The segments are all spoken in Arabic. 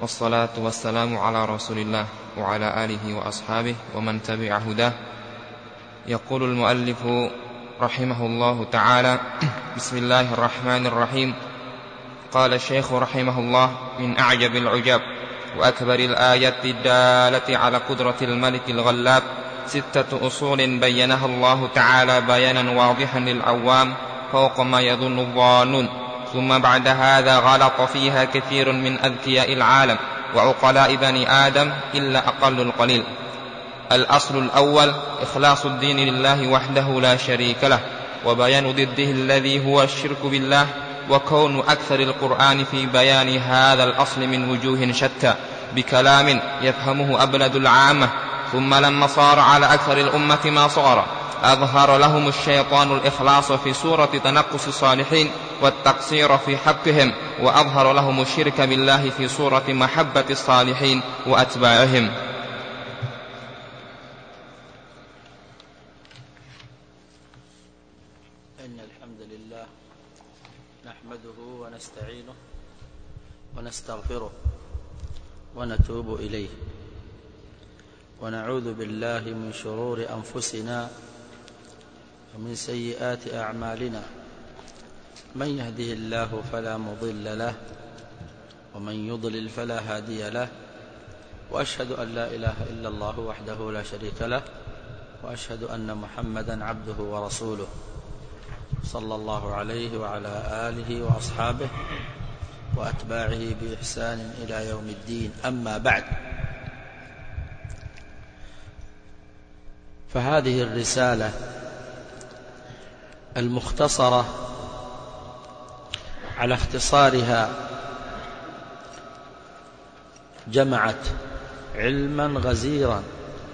والصلاة والسلام على رسول الله وعلى آله وأصحابه ومن تبع هداه. يقول المؤلف رحمه الله تعالى: بسم الله الرحمن الرحيم. قال الشيخ رحمه الله: من أعجب العجاب وأكبر الآيات الدالة على قدرة الملك الغلاب 6 أصول بينها الله تعالى بيانا واضحا للعوام فوق ما يظن الظانون، ثم بعد هذا غلط فيها كثير من أذكياء العالم وعقلاء بني آدم إلا أقل القليل. الأصل الأول: إخلاص الدين لله وحده لا شريك له، وبيان ضده الذي هو الشرك بالله، وكون أكثر القرآن في بيان هذا الأصل من وجوه شتى بكلام يفهمه أبلد العامة. ثم لما صار على أكثر الأمة ما صار، أظهر لهم الشيطان الإخلاص في صورة تنقص الصالحين والتقصير في حقهم، وأظهر لهم الشرك بالله في صورة محبة الصالحين وأتباعهم. إن الحمد لله نحمده ونستعينه ونستغفره ونتوب إليه، ونعوذ بالله من شرور أنفسنا ومن سيئات أعمالنا. من يهده الله فلا مضل له، ومن يضلل فلا هادي له، وأشهد أن لا إله إلا الله وحده لا شريك له، وأشهد أن محمدا عبده ورسوله صلى الله عليه وعلى آله وأصحابه وأتباعه بإحسان إلى يوم الدين. أما بعد، فهذه الرسالة المختصرة على اختصارها جمعت علما غزيرا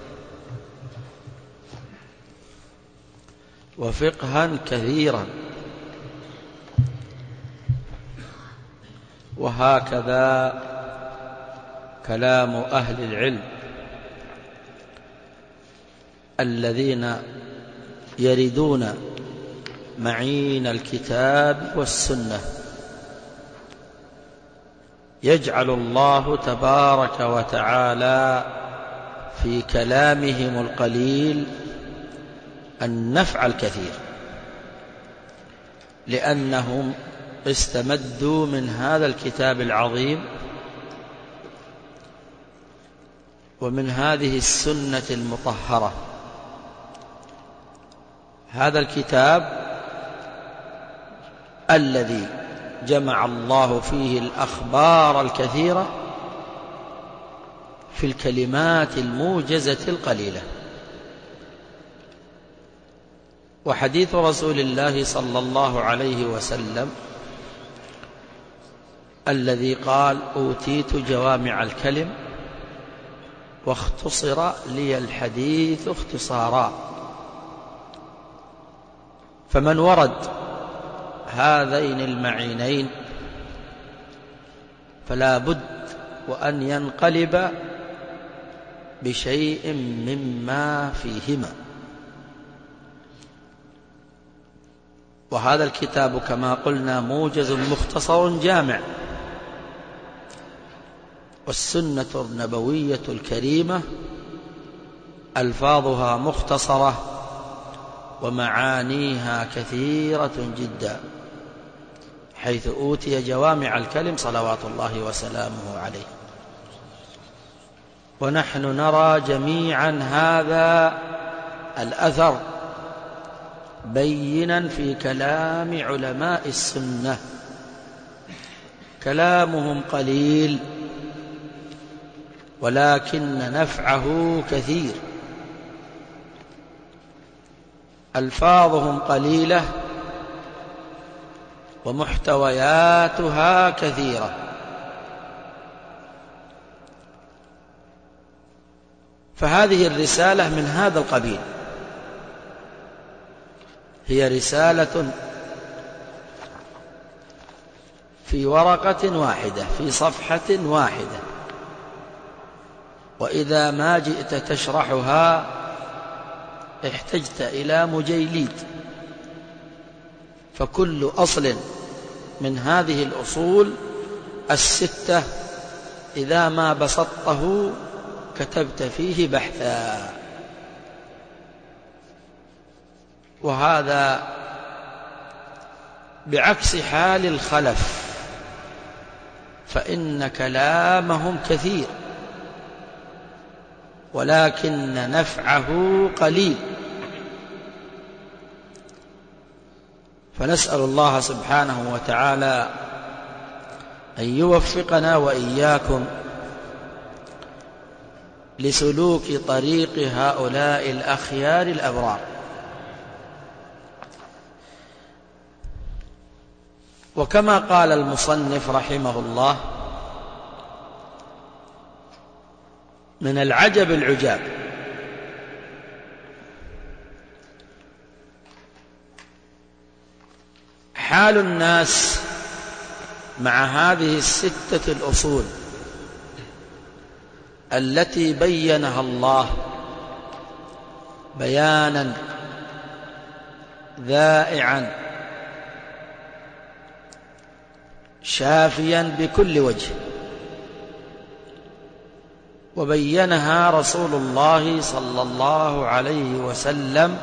وفقها كثيرا، وهكذا كلام أهل العلم الذين يردون معين الكتاب والسنة. يجعل الله تبارك وتعالى في كلامهم القليل النفع الكثير، لأنهم استمدوا من هذا الكتاب العظيم ومن هذه السنة المطهرة. هذا الكتاب الذي جمع الله فيه الأخبار الكثيرة في الكلمات الموجزة القليلة. وحديث رسول الله صلى الله عليه وسلم الذي قال: أوتيت جوامع الكلم واختصر لي الحديث اختصارا. فمن ورد هذين المعينين فلا بد وأن ينقلب بشيء مما فيهما. وهذا الكتاب كما قلنا موجز مختصر جامع، والسنة النبوية الكريمة ألفاظها مختصرة ومعانيها كثيرة جدا، حيث أوتي جوامع الكلم صلوات الله وسلامه عليه. ونحن نرى جميعا هذا الأثر بينا في كلام علماء السنة. كلامهم قليل ولكن نفعه كثير، ألفاظهم قليلة ومحتوياتها كثيرة. فهذه الرسالة من هذا القبيل، هي رسالة في ورقة واحدة في صفحة واحدة، وإذا ما جئت تشرحها احتجت إلى مجيليد. فكل أصل من هذه الأصول الستة إذا ما بسطته كتبت فيه بحثا. وهذا بعكس حال الخلف، فإن كلامهم كثير ولكن نفعه قليل. فنسأل الله سبحانه وتعالى أن يوفقنا وإياكم لسلوك طريق هؤلاء الأخيار الأبرار. وكما قال المصنف رحمه الله: من العجب العجاب حال الناس مع هذه الستة الأصول التي بينها الله بيانا ذائعا شافيا بكل وجه، وبينها رسول الله صلى الله عليه وسلم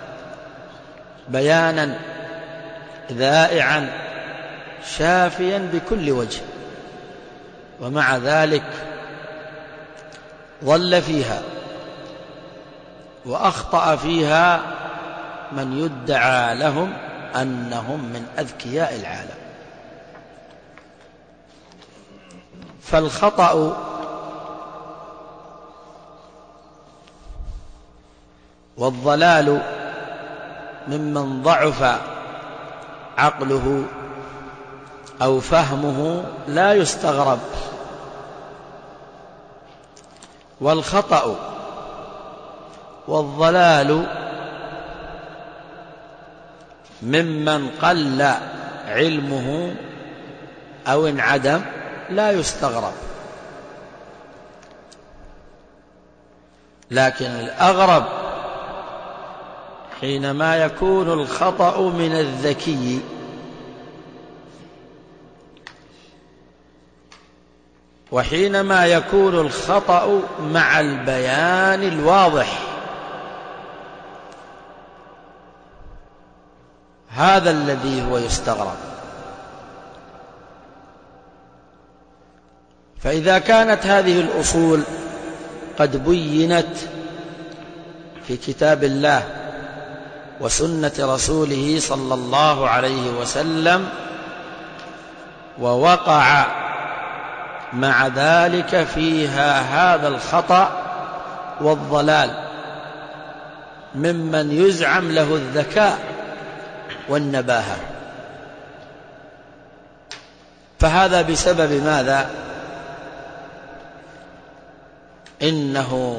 بيانا ذائعا شافيا بكل وجه، ومع ذلك ضل فيها وأخطأ فيها من يدعى لهم أنهم من أذكياء العالم. فالخطأ والضلال ممن ضعف عقله أو فهمه لا يستغرب، والخطأ والضلال ممن قل علمه أو انعدم لا يستغرب. لكن الأغرب حينما يكون الخطأ من الذكي وحينما يكون الخطأ مع البيان الواضح، هذا الذي هو يستغرب. فإذا كانت هذه الأصول قد بينت في كتاب الله وسنة رسوله صلى الله عليه وسلم، ووقع مع ذلك فيها هذا الخطأ والضلال ممن يزعم له الذكاء والنباهة، فهذا بسبب ماذا؟ إنه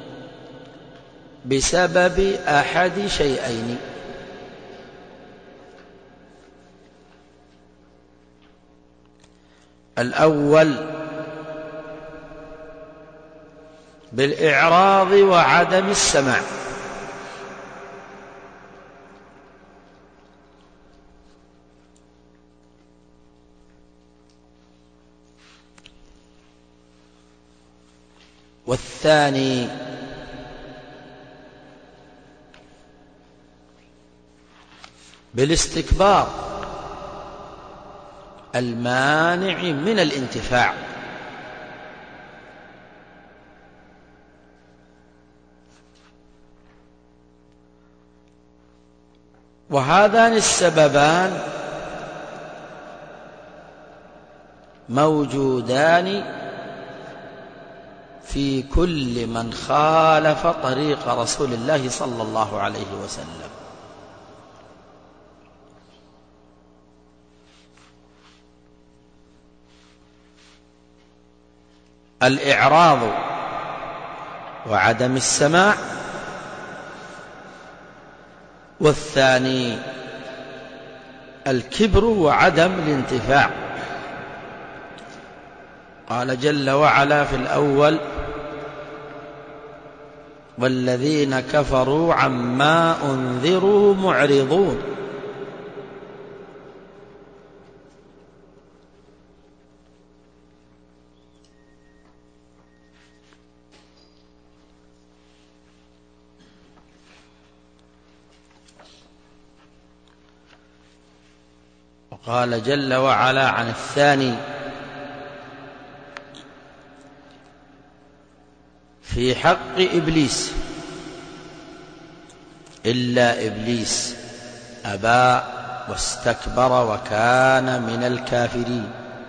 بسبب أحد شيئين: الأول بالإعراض وعدم السماع، والثاني بالاستكبار المانع من الانتفاع. وهذان السببان موجودان في كل من خالف طريق رسول الله صلى الله عليه وسلم. الإعراض وعدم السماع، والثاني الكبر وعدم الانتفاع. قال جل وعلا في الأول: والذين كفروا عما أنذروا معرضون. قال جل وعلا عن الثاني في حق إبليس: إلا إبليس أبى واستكبر وكان من الكافرين.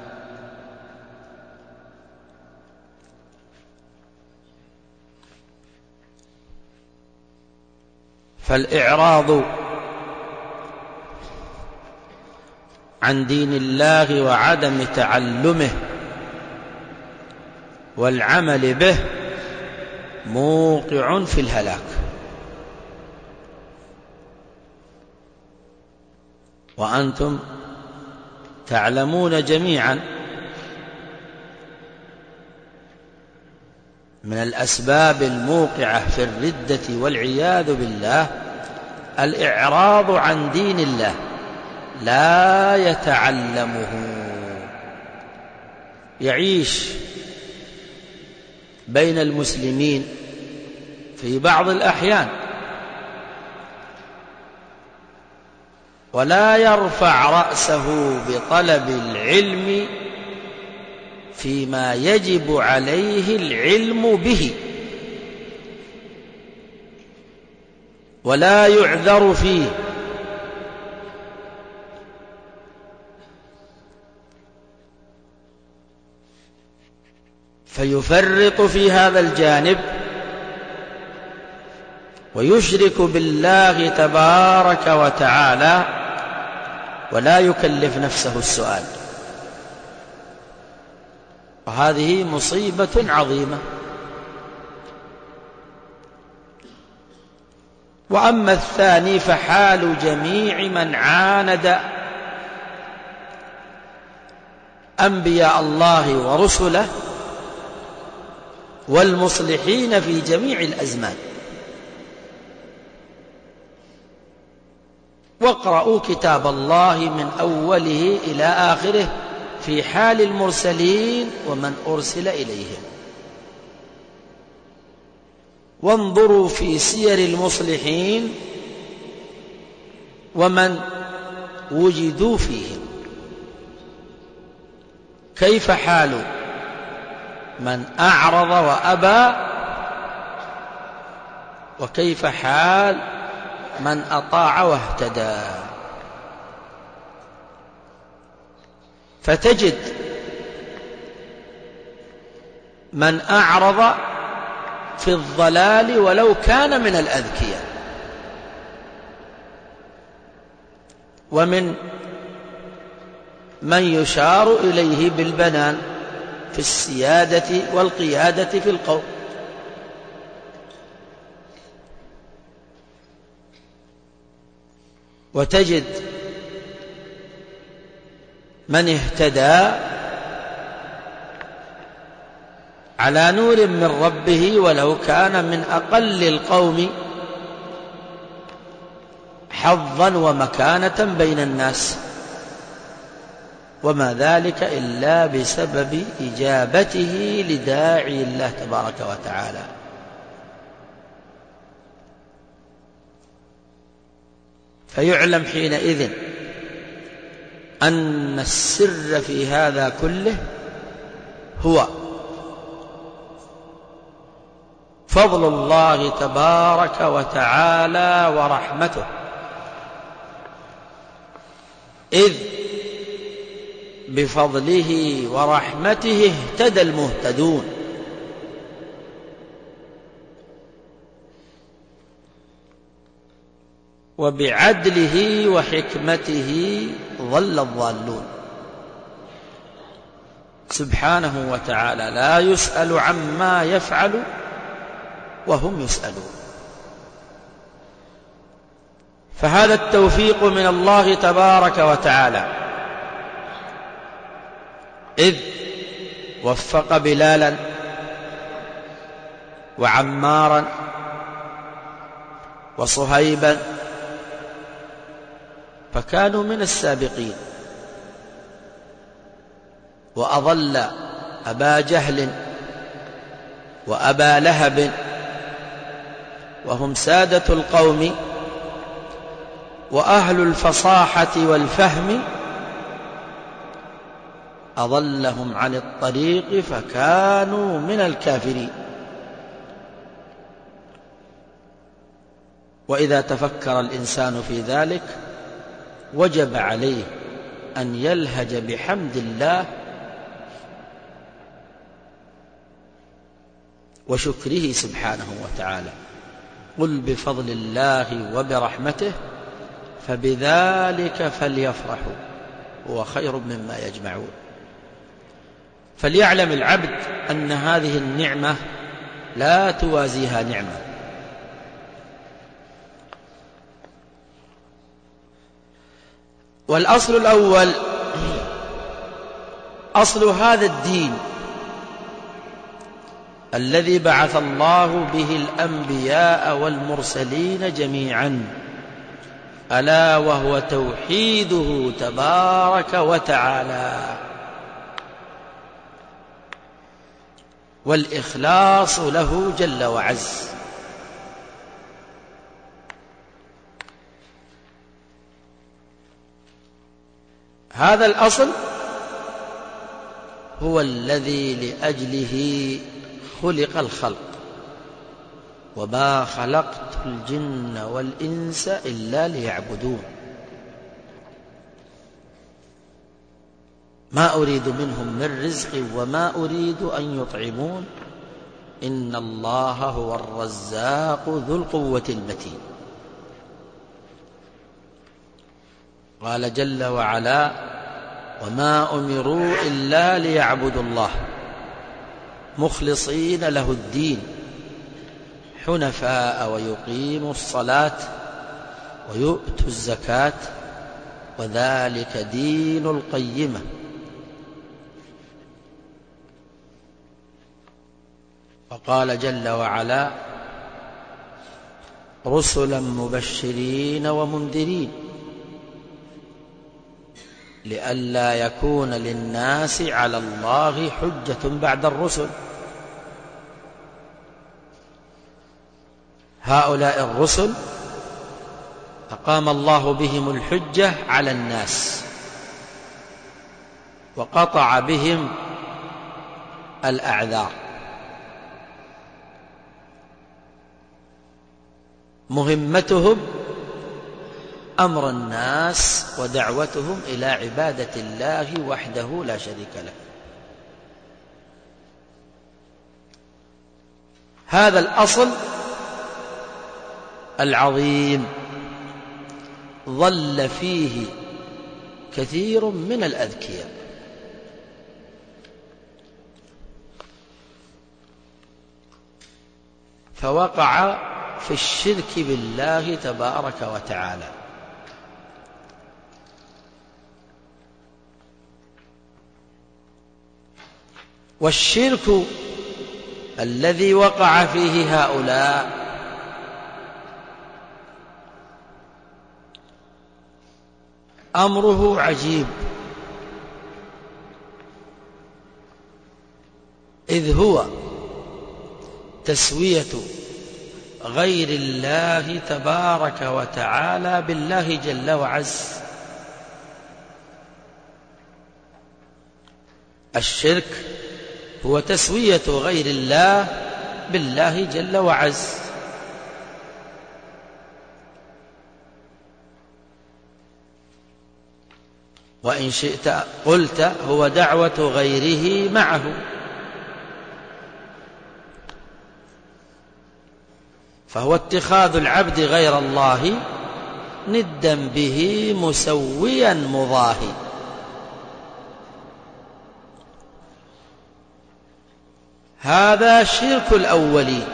فالإعراض عن دين الله وعدم تعلمه والعمل به موقع في الهلاك. وأنتم تعلمون جميعا من الأسباب الموقعة في الردة والعياذ بالله الإعراض عن دين الله، لا يتعلمه، يعيش بين المسلمين في بعض الأحيان ولا يرفع رأسه بطلب العلم فيما يجب عليه العلم به، ولا يعذر فيه، فيفرط في هذا الجانب ويشرك بالله تبارك وتعالى ولا يكلف نفسه السؤال، وهذه مصيبة عظيمة. وأما الثاني فحال جميع من عاند أنبياء الله ورسله والمصلحين في جميع الأزمان. واقرأوا كتاب الله من أوله إلى آخره في حال المرسلين ومن أرسل إليهم، وانظروا في سير المصلحين ومن وجدوا فيهم كيف حال من أعرض وأبى، وكيف حال من أطاع واهتدى. فتجد من أعرض في الضلال ولو كان من الأذكياء، ومن من يشار إليه بالبنان في السيادة والقيادة في القوم. وتجد من اهتدى على نور من ربه ولو كان من أقل القوم حظا ومكانة بين الناس، وما ذلك إلا بسبب إجابته لداعي الله تبارك وتعالى. فيعلم حينئذ أن السر في هذا كله هو فضل الله تبارك وتعالى ورحمته، إذ بفضله ورحمته اهتدى المهتدون، وبعدله وحكمته ضل الضالون. سبحانه وتعالى لا يسأل عما يفعل وهم يسألون. فهذا التوفيق من الله تبارك وتعالى، إذ وفق بلالا وعمارا وصهيبا فكانوا من السابقين، وأضل أبا جهل وأبا لهب وهم سادة القوم وأهل الفصاحة والفهم أضلهم عن الطريق فكانوا من الكافرين. وإذا تفكر الإنسان في ذلك وجب عليه أن يلهج بحمد الله وشكره سبحانه وتعالى. قل بفضل الله وبرحمته فبذلك فليفرحوا هو خير مما يجمعون. فليعلم العبد أن هذه النعمة لا توازيها نعمة. والأصل الأول أصل هذا الدين الذي بعث الله به الأنبياء والمرسلين جميعا، ألا وهو توحيده تبارك وتعالى والإخلاص له جل وعز. هذا الأصل هو الذي لأجله خلق الخلق، وما خلقت الجن والإنس إلا ليعبدون ما أريد منهم من رزق وما أريد أن يطعمون إن الله هو الرزاق ذو القوة المتين. قال جل وعلا: وما أمروا إلا ليعبدوا الله مخلصين له الدين حنفاء ويقيموا الصلاة ويؤتوا الزكاة وذلك دين القيمة. وقال جل وعلا: رسلا مبشرين ومنذرين لئلا يكون للناس على الله حجة بعد الرسل. هؤلاء الرسل أقام الله بهم الحجة على الناس وقطع بهم الأعذار. مهمتهم أمر الناس ودعوتهم إلى عبادة الله وحده لا شريك له. هذا الأصل العظيم ضل فيه كثير من الأذكياء، فوقع في الشرك بالله تبارك وتعالى. والشرك الذي وقع فيه هؤلاء أمره عجيب، إذ هو تسوية غير الله تبارك وتعالى بالله جل وعز. الشرك هو تسوية غير الله بالله جل وعز. وإن شئت قلت هو دعوة غيره معه، فهو اتخاذ العبد غير الله ندا به مسويا مضاهي. هذا شرك الأولين.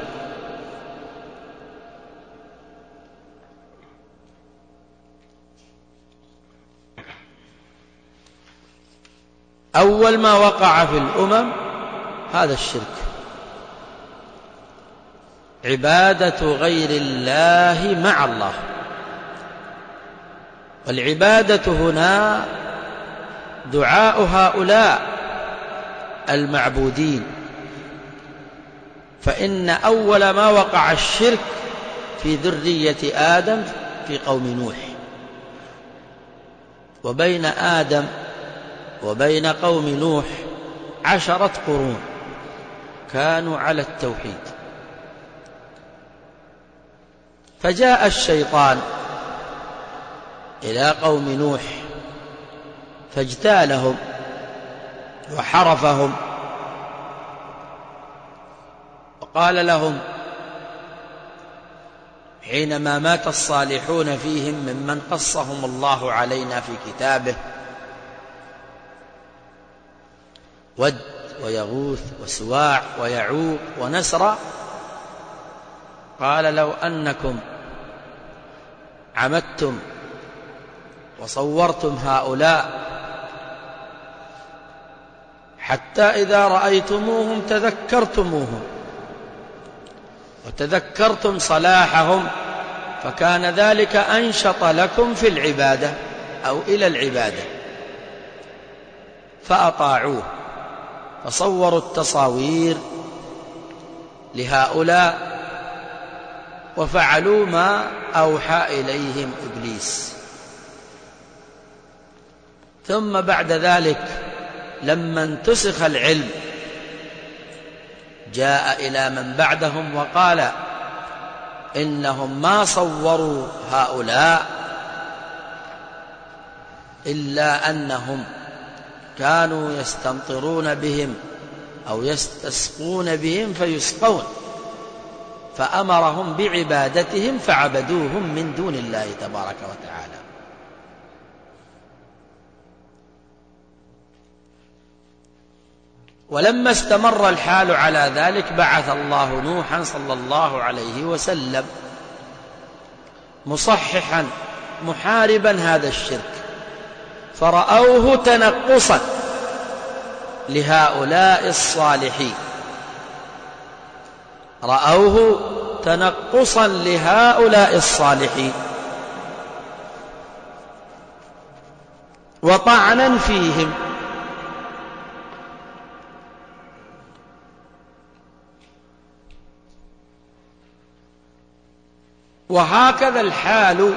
أول ما وقع في الأمم هذا الشرك، عبادة غير الله مع الله. والعبادة هنا دعاء هؤلاء المعبودين، فإن أول ما وقع الشرك في ذرية آدم في قوم نوح، وبين آدم وبين قوم نوح 10 قرون كانوا على التوحيد. فجاء الشيطان إلى قوم نوح فاجتالهم وحرفهم وقال لهم حينما مات الصالحون فيهم ممن قصهم الله علينا في كتابه، ود ويغوث وسواع ويعوق ونسرا، قال لو أنكم عمدتم وصورتم هؤلاء حتى إذا رأيتموهم تذكرتموهم وتذكرتم صلاحهم فكان ذلك أنشط لكم في العبادة أو إلى العبادة، فأطاعوه فصوروا التصاوير لهؤلاء وفعلوا ما أوحى إليهم إبليس. ثم بعد ذلك لما انتسخ العلم جاء إلى من بعدهم وقال إنهم ما صوروا هؤلاء إلا أنهم كانوا يستمطرون بهم أو يستسقون بهم فيسقون، فأمرهم بعبادتهم فعبدوهم من دون الله تبارك وتعالى. ولما استمر الحال على ذلك بعث الله نوحا صلى الله عليه وسلم مصححا محاربا هذا الشرك، فرأوه تنقصا لهؤلاء الصالحين، رأوه تنقصا لهؤلاء الصالحين وطعنا فيهم، وهكذا الحال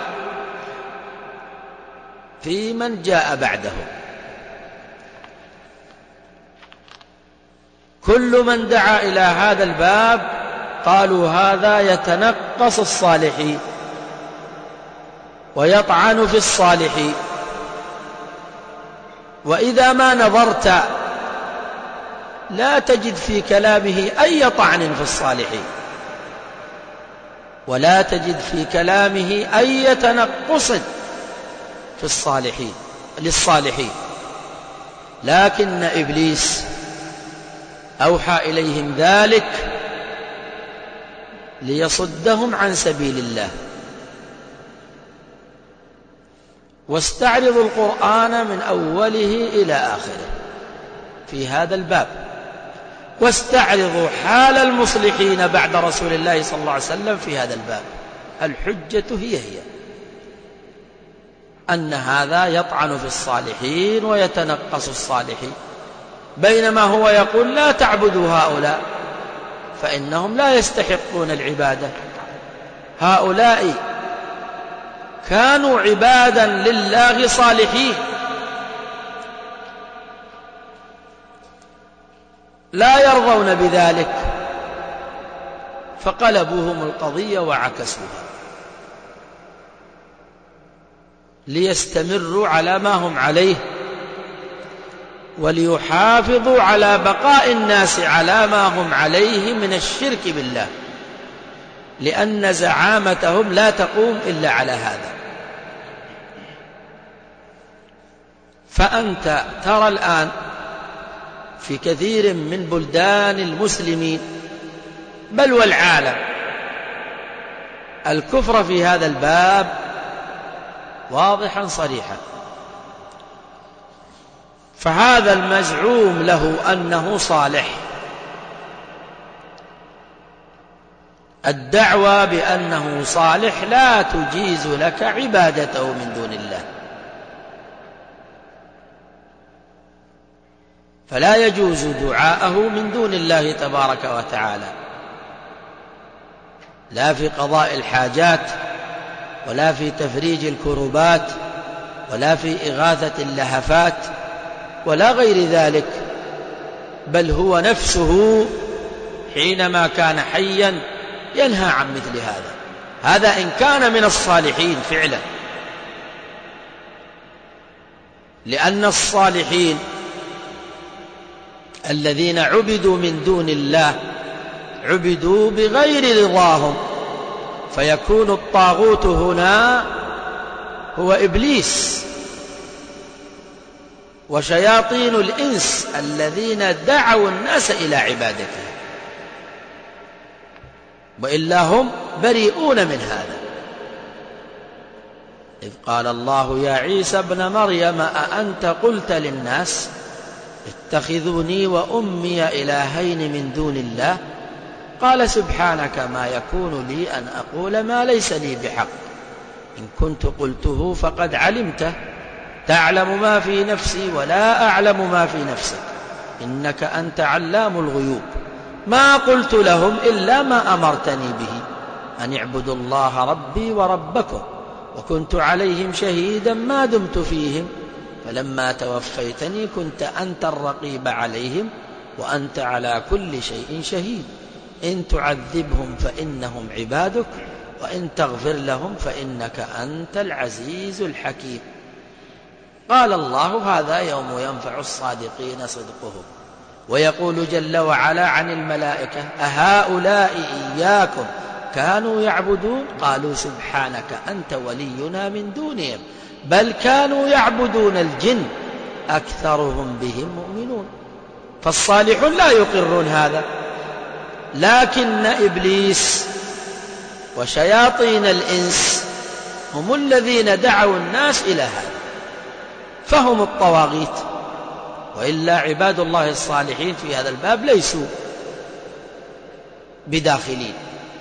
في من جاء بعدهم. كل من دعا إلى هذا الباب قالوا هذا يتنقص الصالحين ويطعن في الصالحين، وإذا ما نظرت لا تجد في كلامه أي طعن في الصالحين، ولا تجد في كلامه أي تنقص في الصالحين للصالحين، لكن إبليس أوحى إليهم ذلك ليصدهم عن سبيل الله. واستعرضوا القرآن من أوله إلى آخره في هذا الباب، واستعرضوا حال المصلحين بعد رسول الله صلى الله عليه وسلم في هذا الباب. الحجة هي أن هذا يطعن في الصالحين ويتنقص الصالحين، بينما هو يقول لا تعبدوا هؤلاء فإنهم لا يستحقون العبادة، هؤلاء كانوا عبادا لله صالحين لا يرضون بذلك، فقلبوهم القضية وعكسوها ليستمروا على ما هم عليه وليحافظوا على بقاء الناس على ما هم عليه من الشرك بالله، لأن زعامتهم لا تقوم إلا على هذا. فأنت ترى الآن في كثير من بلدان المسلمين بل والعالم الكفر في هذا الباب واضحا صريحا. فهذا المزعوم له أنه صالح، الدعوة بأنه صالح لا تجيز لك عبادته من دون الله، فلا يجوز دعاءه من دون الله تبارك وتعالى، لا في قضاء الحاجات ولا في تفريج الكربات ولا في إغاثة اللهفات ولا غير ذلك، بل هو نفسه حينما كان حيا ينهى عن مثل هذا إن كان من الصالحين فعلا. لأن الصالحين الذين عبدوا من دون الله عبدوا بغير رضاهم، فيكون الطاغوت هنا هو إبليس وشياطين الإنس الذين دعوا الناس إلى عبادته، وإلا هم بريئون من هذا. إذ قال الله يا عيسى ابن مريم أأنت قلت للناس اتخذوني وأمي إلهين من دون الله قال سبحانك ما يكون لي أن أقول ما ليس لي بحق إن كنت قلته فقد علمته تعلم ما في نفسي ولا أعلم ما في نفسك إنك أنت علام الغيوب ما قلت لهم إلا ما أمرتني به أن اعبدوا الله ربي وربكم وكنت عليهم شهيدا ما دمت فيهم فلما توفيتني كنت أنت الرقيب عليهم وأنت على كل شيء شهيد إن تعذبهم فإنهم عبادك وإن تغفر لهم فإنك أنت العزيز الحكيم. قال الله هذا يوم ينفع الصادقين صدقهم. ويقول جل وعلا عن الملائكة أهؤلاء إياكم كانوا يعبدون قالوا سبحانك أنت ولينا من دونهم بل كانوا يعبدون الجن أكثرهم بهم مؤمنون. فالصالحون لا يقرون هذا، لكن إبليس وشياطين الإنس هم الذين دعوا الناس إلى هذا، فهم الطواغيت. وإلا عباد الله الصالحين في هذا الباب ليسوا بداخلين.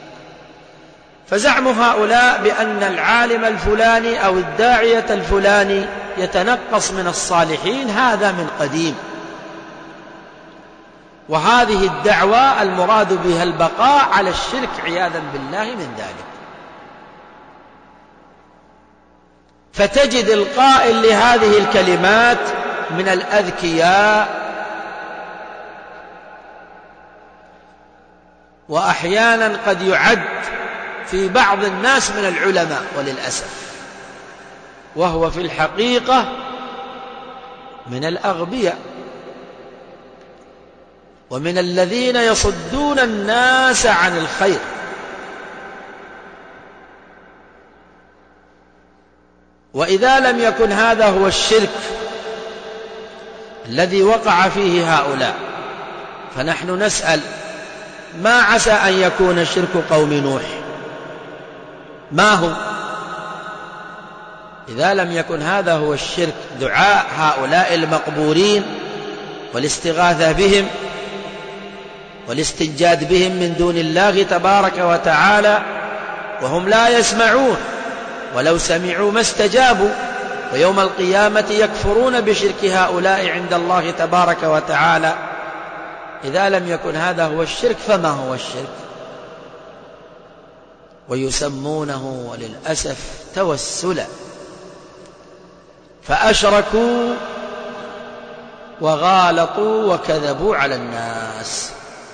فزعم هؤلاء بأن العالم الفلاني أو الداعية الفلاني يتنقص من الصالحين هذا من قديم، وهذه الدعوة المراد بها البقاء على الشرك عياذا بالله من ذلك. فتجد القائل لهذه الكلمات من الأذكياء وأحيانا قد يعد في بعض الناس من العلماء وللأسف، وهو في الحقيقة من الأغبياء ومن الذين يصدون الناس عن الخير. وإذا لم يكن هذا هو الشرك الذي وقع فيه هؤلاء فنحن نسأل ما عسى أن يكون شرك قوم نوح؟ ما هو؟ إذا لم يكن هذا هو الشرك دعاء هؤلاء المقبورين والاستغاثة بهم والاستنجاد بهم من دون الله تبارك وتعالى وهم لا يسمعون، ولو سمعوا ما استجابوا، ويوم القيامة يكفرون بشرك هؤلاء عند الله تبارك وتعالى. إذا لم يكن هذا هو الشرك فما هو الشرك؟ ويسمونه وللأسف توسلا، فأشركوا وغالطوا وكذبوا على الناس.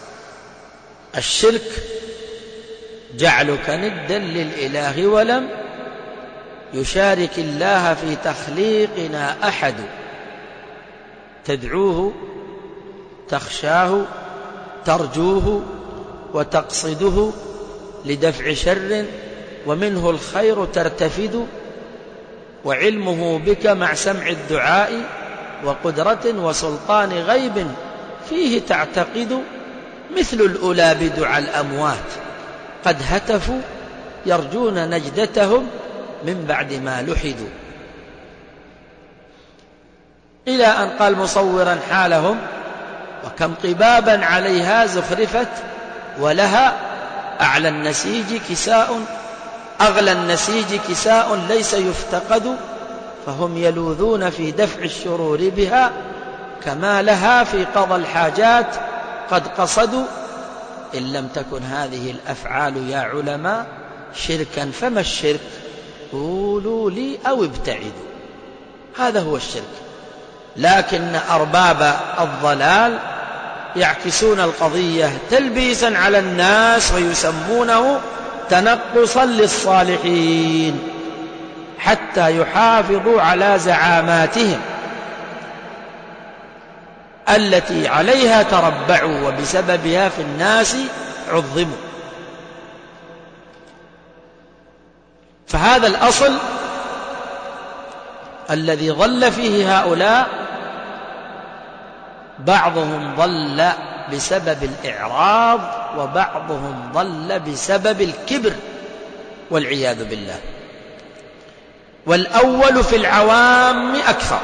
الشرك جعلك ندا للإله ولم يشارك الله في تخليقنا أحد، تدعوه تخشاه ترجوه وتقصده لدفع شر ومنه الخير ترتفد، وعلمه بك مع سمع الدعاء وقدرة وسلطان غيب فيه تعتقد، مثل الأولى بدعاء الأموات قد هتفوا يرجون نجدتهم من بعد ما لحدوا، إلى أن قال مصورا حالهم وكم قبابا عليها زخرفت ولها أعلى النسيج كساء أغلى النسيج كساء ليس يفتقد، فهم يلوذون في دفع الشرور بها كما لها في قضى الحاجات قد قصدوا. إن لم تكن هذه الأفعال يا علماء شركا فما الشرك؟ قولوا لي أو ابتعدوا. هذا هو الشرك. لكن أرباب الضلال يعكسون القضية تلبيسا على الناس ويسمونه تنقصا للصالحين حتى يحافظوا على زعاماتهم التي عليها تربعوا وبسببها في الناس عظموا. فهذا الأصل الذي ضل فيه هؤلاء، بعضهم ضل بسبب الإعراض وبعضهم ضل بسبب الكبر والعياذ بالله. والأول في العوام أكثر،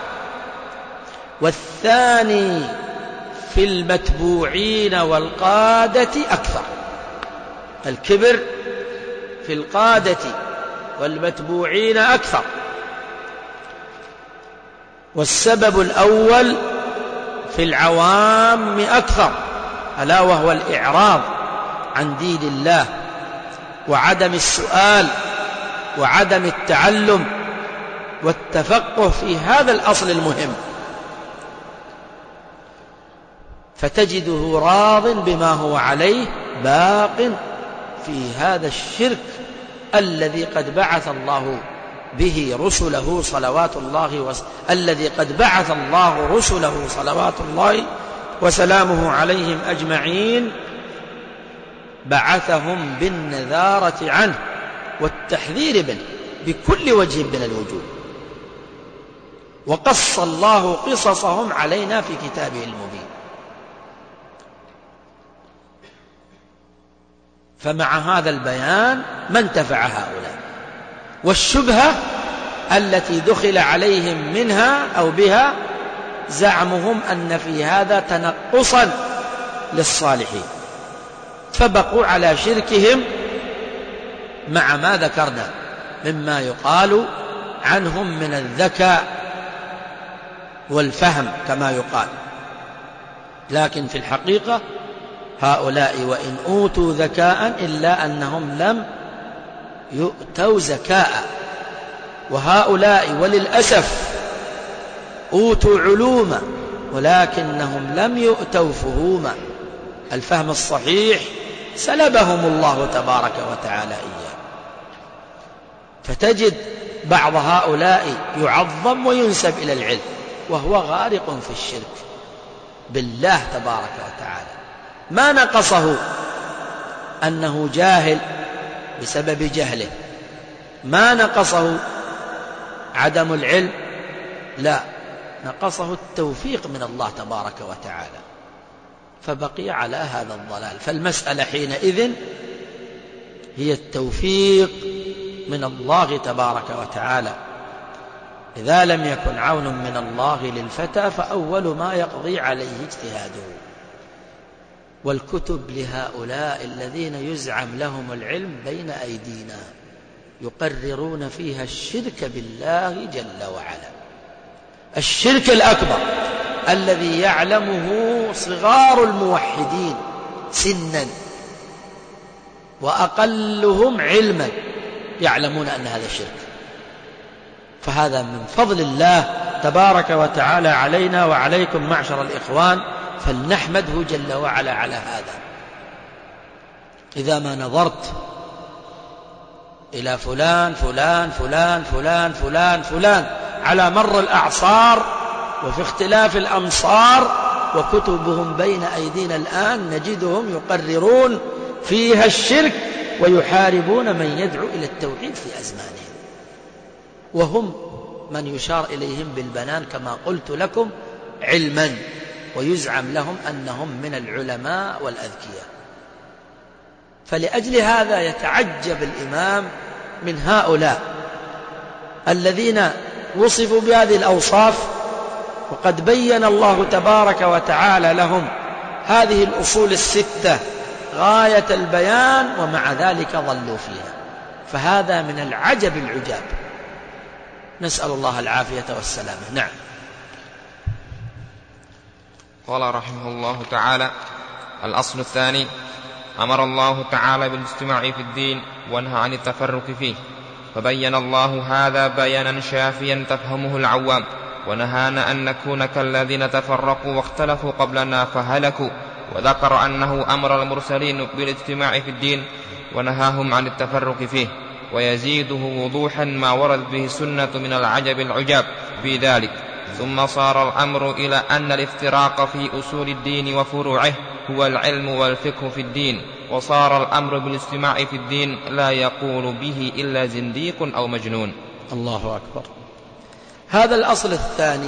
والثاني في المتبوعين والقادة أكثر. الكبر في القادة والمتبوعين أكثر. والسبب الأول في العوام أكثر، ألا وهو الإعراض عن دين الله وعدم السؤال وعدم التعلم والتفقه في هذا الأصل المهم، فتجده راض بما هو عليه باق في هذا الشرك الذي قد بعث الله به رسله صلوات الله الذي قد بعث الله رسله صلوات الله وسلامه عليهم أجمعين، بعثهم بالنذارة عنه والتحذير منه بكل وجه من الوجوه، وقص الله قصصهم علينا في كتابه المبين. فمع هذا البيان ما انتفع هؤلاء، والشبهة التي دخل عليهم منها أو بها زعمهم أن في هذا تنقصا للصالحين، فبقوا على شركهم مع ما ذكرنا مما يقال عنهم من الذكاء والفهم كما يقال. لكن في الحقيقة هؤلاء وإن أوتوا ذكاء إلا أنهم لم يؤتوا زكاء، وهؤلاء وللأسف أوتوا علوما ولكنهم لم يؤتوا فهوما. الفهم الصحيح سلبهم الله تبارك وتعالى إياه. فتجد بعض هؤلاء يعظم وينسب إلى العلم وهو غارق في الشرك بالله تبارك وتعالى. ما نقصه أنه جاهل بسبب جهله، ما نقصه عدم العلم، لا، نقصه التوفيق من الله تبارك وتعالى، فبقي على هذا الضلال. فالمسألة حينئذ هي التوفيق من الله تبارك وتعالى. إذا لم يكن عون من الله للفتى فأول ما يقضي عليه اجتهاده. والكتب لهؤلاء الذين يزعم لهم العلم بين أيدينا يقررون فيها الشرك بالله جل وعلا، الشرك الأكبر الذي يعلمه صغار الموحدين سنا وأقلهم علما يعلمون أن هذا شرك. فهذا من فضل الله تبارك وتعالى علينا وعليكم معشر الإخوان، فلنحمده جل وعلا على هذا. إذا ما نظرت إلى فلان فلان فلان فلان فلان فلان على مر الأعصار وفي اختلاف الأمصار وكتبهم بين أيدينا الآن، نجدهم يقررون فيها الشرك ويحاربون من يدعو إلى التوحيد في أزمانهم، وهم من يشار إليهم بالبنان كما قلت لكم علما، ويزعم لهم أنهم من العلماء والأذكياء. فلأجل هذا يتعجب الإمام من هؤلاء الذين وصفوا بهذه الأوصاف، وقد بين الله تبارك وتعالى لهم هذه الأصول الستة غاية البيان، ومع ذلك ضلوا فيها. فهذا من العجب العجاب، نسأل الله العافية والسلامة. نعم. قال رحمه الله تعالى: الأصل الثاني: أمر الله تعالى بالاجتماع في الدين ونهى عن التفرق فيه، فبين الله هذا بيانا شافيا تفهمه العوام، ونهانا أن نكون كالذين تفرقوا واختلفوا قبلنا فهلكوا، وذكر أنه أمر المرسلين بالاجتماع في الدين ونهاهم عن التفرق فيه. ويزيده وضوحا ما ورد به السنة من العجب العجاب في ذلك. ثم صار الأمر إلى أن الافتراق في أصول الدين وفروعه هو العلم والفقه في الدين، وصار الأمر بالاجتماع في الدين لا يقول به إلا زنديق أو مجنون. الله أكبر. هذا الأصل الثاني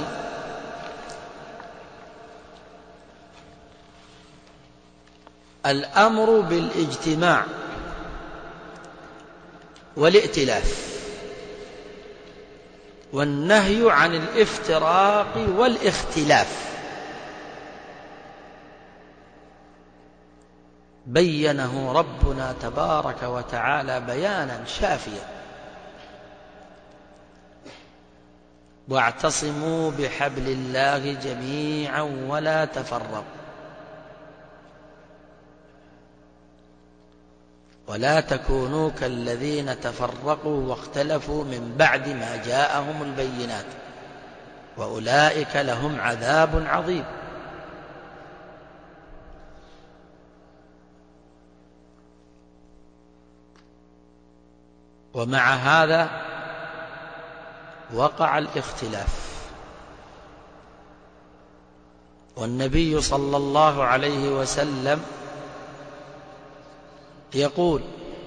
الأمر بالاجتماع والائتلاف، والنهي عن الافتراق والاختلاف، بينه ربنا تبارك وتعالى بيانا شافيا: واعتصموا بحبل الله جميعا ولا تفرقوا ولا تكونوا كالذين تفرقوا واختلفوا من بعد ما جاءهم البينات وأولئك لهم عذاب عظيم. ومع هذا وقع الاختلاف، والنبي صلى الله عليه وسلم يقول: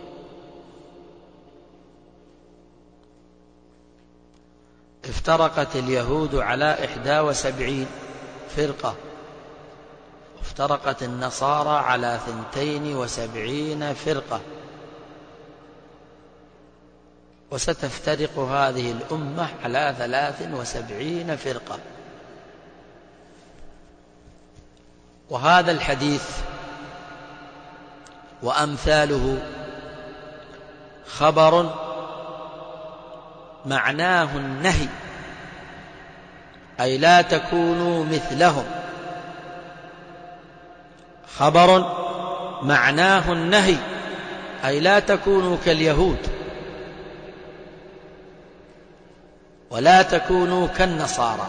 افترقت اليهود على 71 فرقة، وافترقت النصارى على 72 فرقة، وستفترق هذه الأمة على 73 فرقة. وهذا الحديث وأمثاله خبر معناه النهي، أي لا تكونوا مثلهم. خبر معناه النهي، أي لا تكونوا كاليهود ولا تكونوا كالنصارى.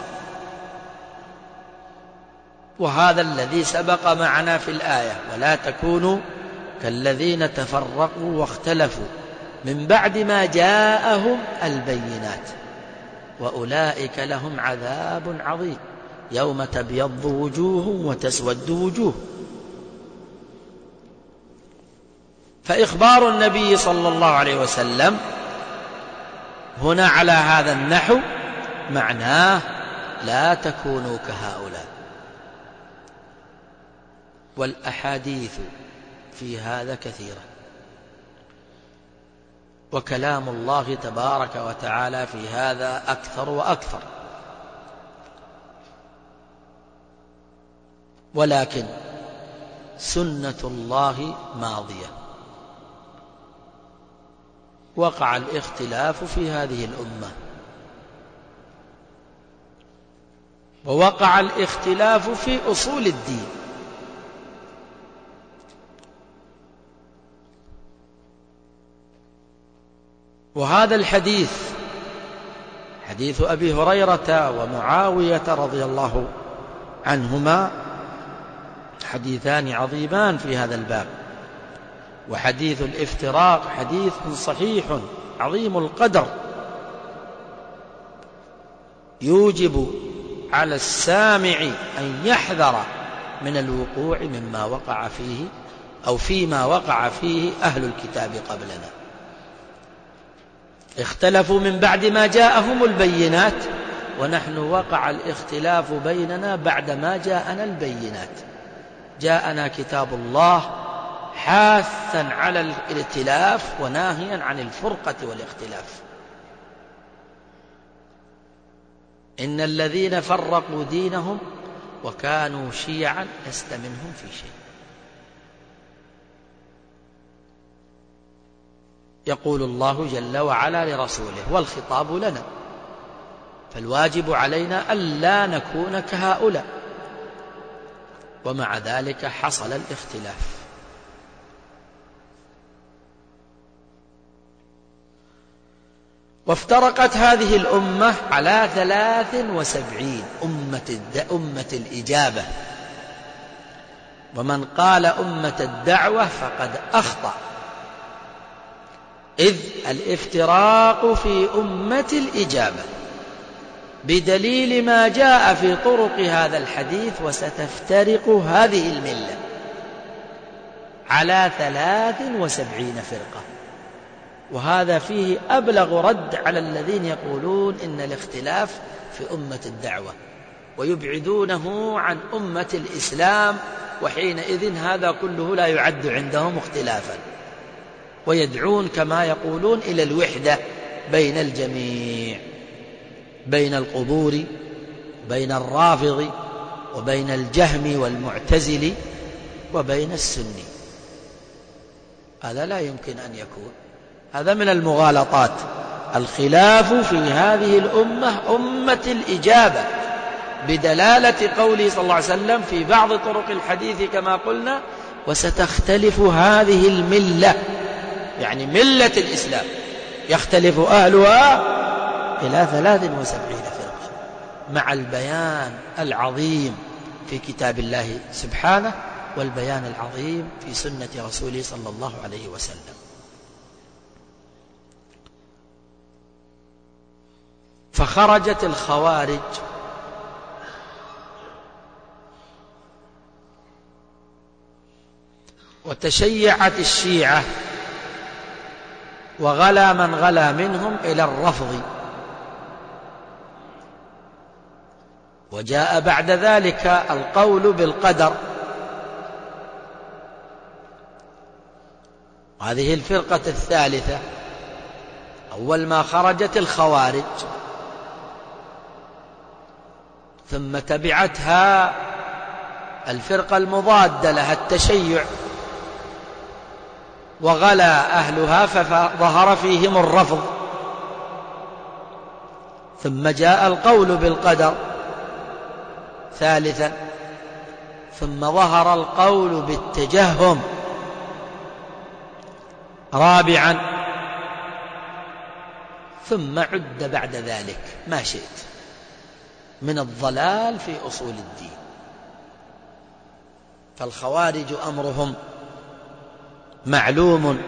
وهذا الذي سبق معنا في الآية: ولا تكونوا كالذين تفرقوا واختلفوا من بعد ما جاءهم البينات وأولئك لهم عذاب عظيم يوم تبيض وجوه وتسود وجوه. فإخبار النبي صلى الله عليه وسلم هنا على هذا النحو معناه لا تكونوا كهؤلاء. والأحاديث في هذا كثيرة، وكلام الله تبارك وتعالى في هذا أكثر وأكثر. ولكن سنة الله ماضية، وقع الاختلاف في هذه الأمة، ووقع الاختلاف في أصول الدين. وهذا الحديث حديث أبي هريرة ومعاوية رضي الله عنهما حديثان عظيمان في هذا الباب. وحديث الافتراق حديث صحيح عظيم القدر، يوجب على السامع أن يحذر من الوقوع مما وقع فيه أو فيما وقع فيه أهل الكتاب قبلنا. اختلفوا من بعد ما جاءهم البينات، ونحن وقع الاختلاف بيننا بعد ما جاءنا البينات. جاءنا كتاب الله حاثا على الائتلاف وناهيا عن الفرقة والاختلاف. إن الذين فرقوا دينهم وكانوا شيعا لست منهم في شيء. يقول الله جل وعلا لرسوله والخطاب لنا، فالواجب علينا ألا نكون كهؤلاء. ومع ذلك حصل الاختلاف. وافترقت هذه الأمة على 73 أمة الإجابة، ومن قال أمة الدعوة فقد أخطأ، إذ الافتراق في أمة الإجابة بدليل ما جاء في طرق هذا الحديث: وستفترق هذه الملة على 73 فرقة. وهذا فيه أبلغ رد على الذين يقولون إن الاختلاف في أمة الدعوة ويبعدونه عن أمة الإسلام، وحينئذ هذا كله لا يعد عندهم اختلافا، ويدعون كما يقولون إلى الوحدة بين الجميع، بين القبور، بين الرافض، وبين الجهم والمعتزل، وبين السني. هذا لا يمكن أن يكون، هذا من المغالطات. الخلاف في هذه الأمة أمة الإجابة بدلالة قوله صلى الله عليه وسلم في بعض طرق الحديث كما قلنا: وستختلف هذه الملة، يعني ملة الإسلام يختلف أهلها إلى 73 فرقة، مع البيان العظيم في كتاب الله سبحانه والبيان العظيم في سنة رسوله صلى الله عليه وسلم. فخرجت الخوارج وتشيعت الشيعة، وغلا من غلا منهم إلى الرفض، وجاء بعد ذلك القول بالقدر. هذه الفرقة الثالثة أول ما خرجت الخوارج، ثم تبعتها الفرقة المضادة لها التشيع، وغلا أهلها فظهر فيهم الرفض، ثم جاء القول بالقدر ثالثا، ثم ظهر القول بالتجهم رابعا، ثم عد بعد ذلك ما شئت من الضلال في أصول الدين. فالخوارج أمرهم معلوم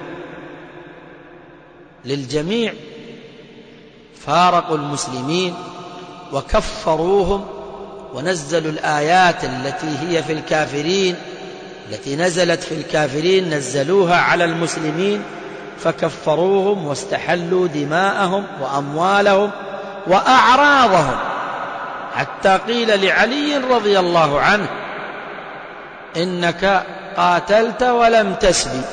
للجميع، فارقوا المسلمين وكفروهم، ونزلوا الآيات التي هي في الكافرين، التي نزلت في الكافرين نزلوها على المسلمين، فكفروهم واستحلوا دماءهم وأموالهم وأعراضهم، حتى قيل لعلي رضي الله عنه: إنك قاتلت ولم تسبي.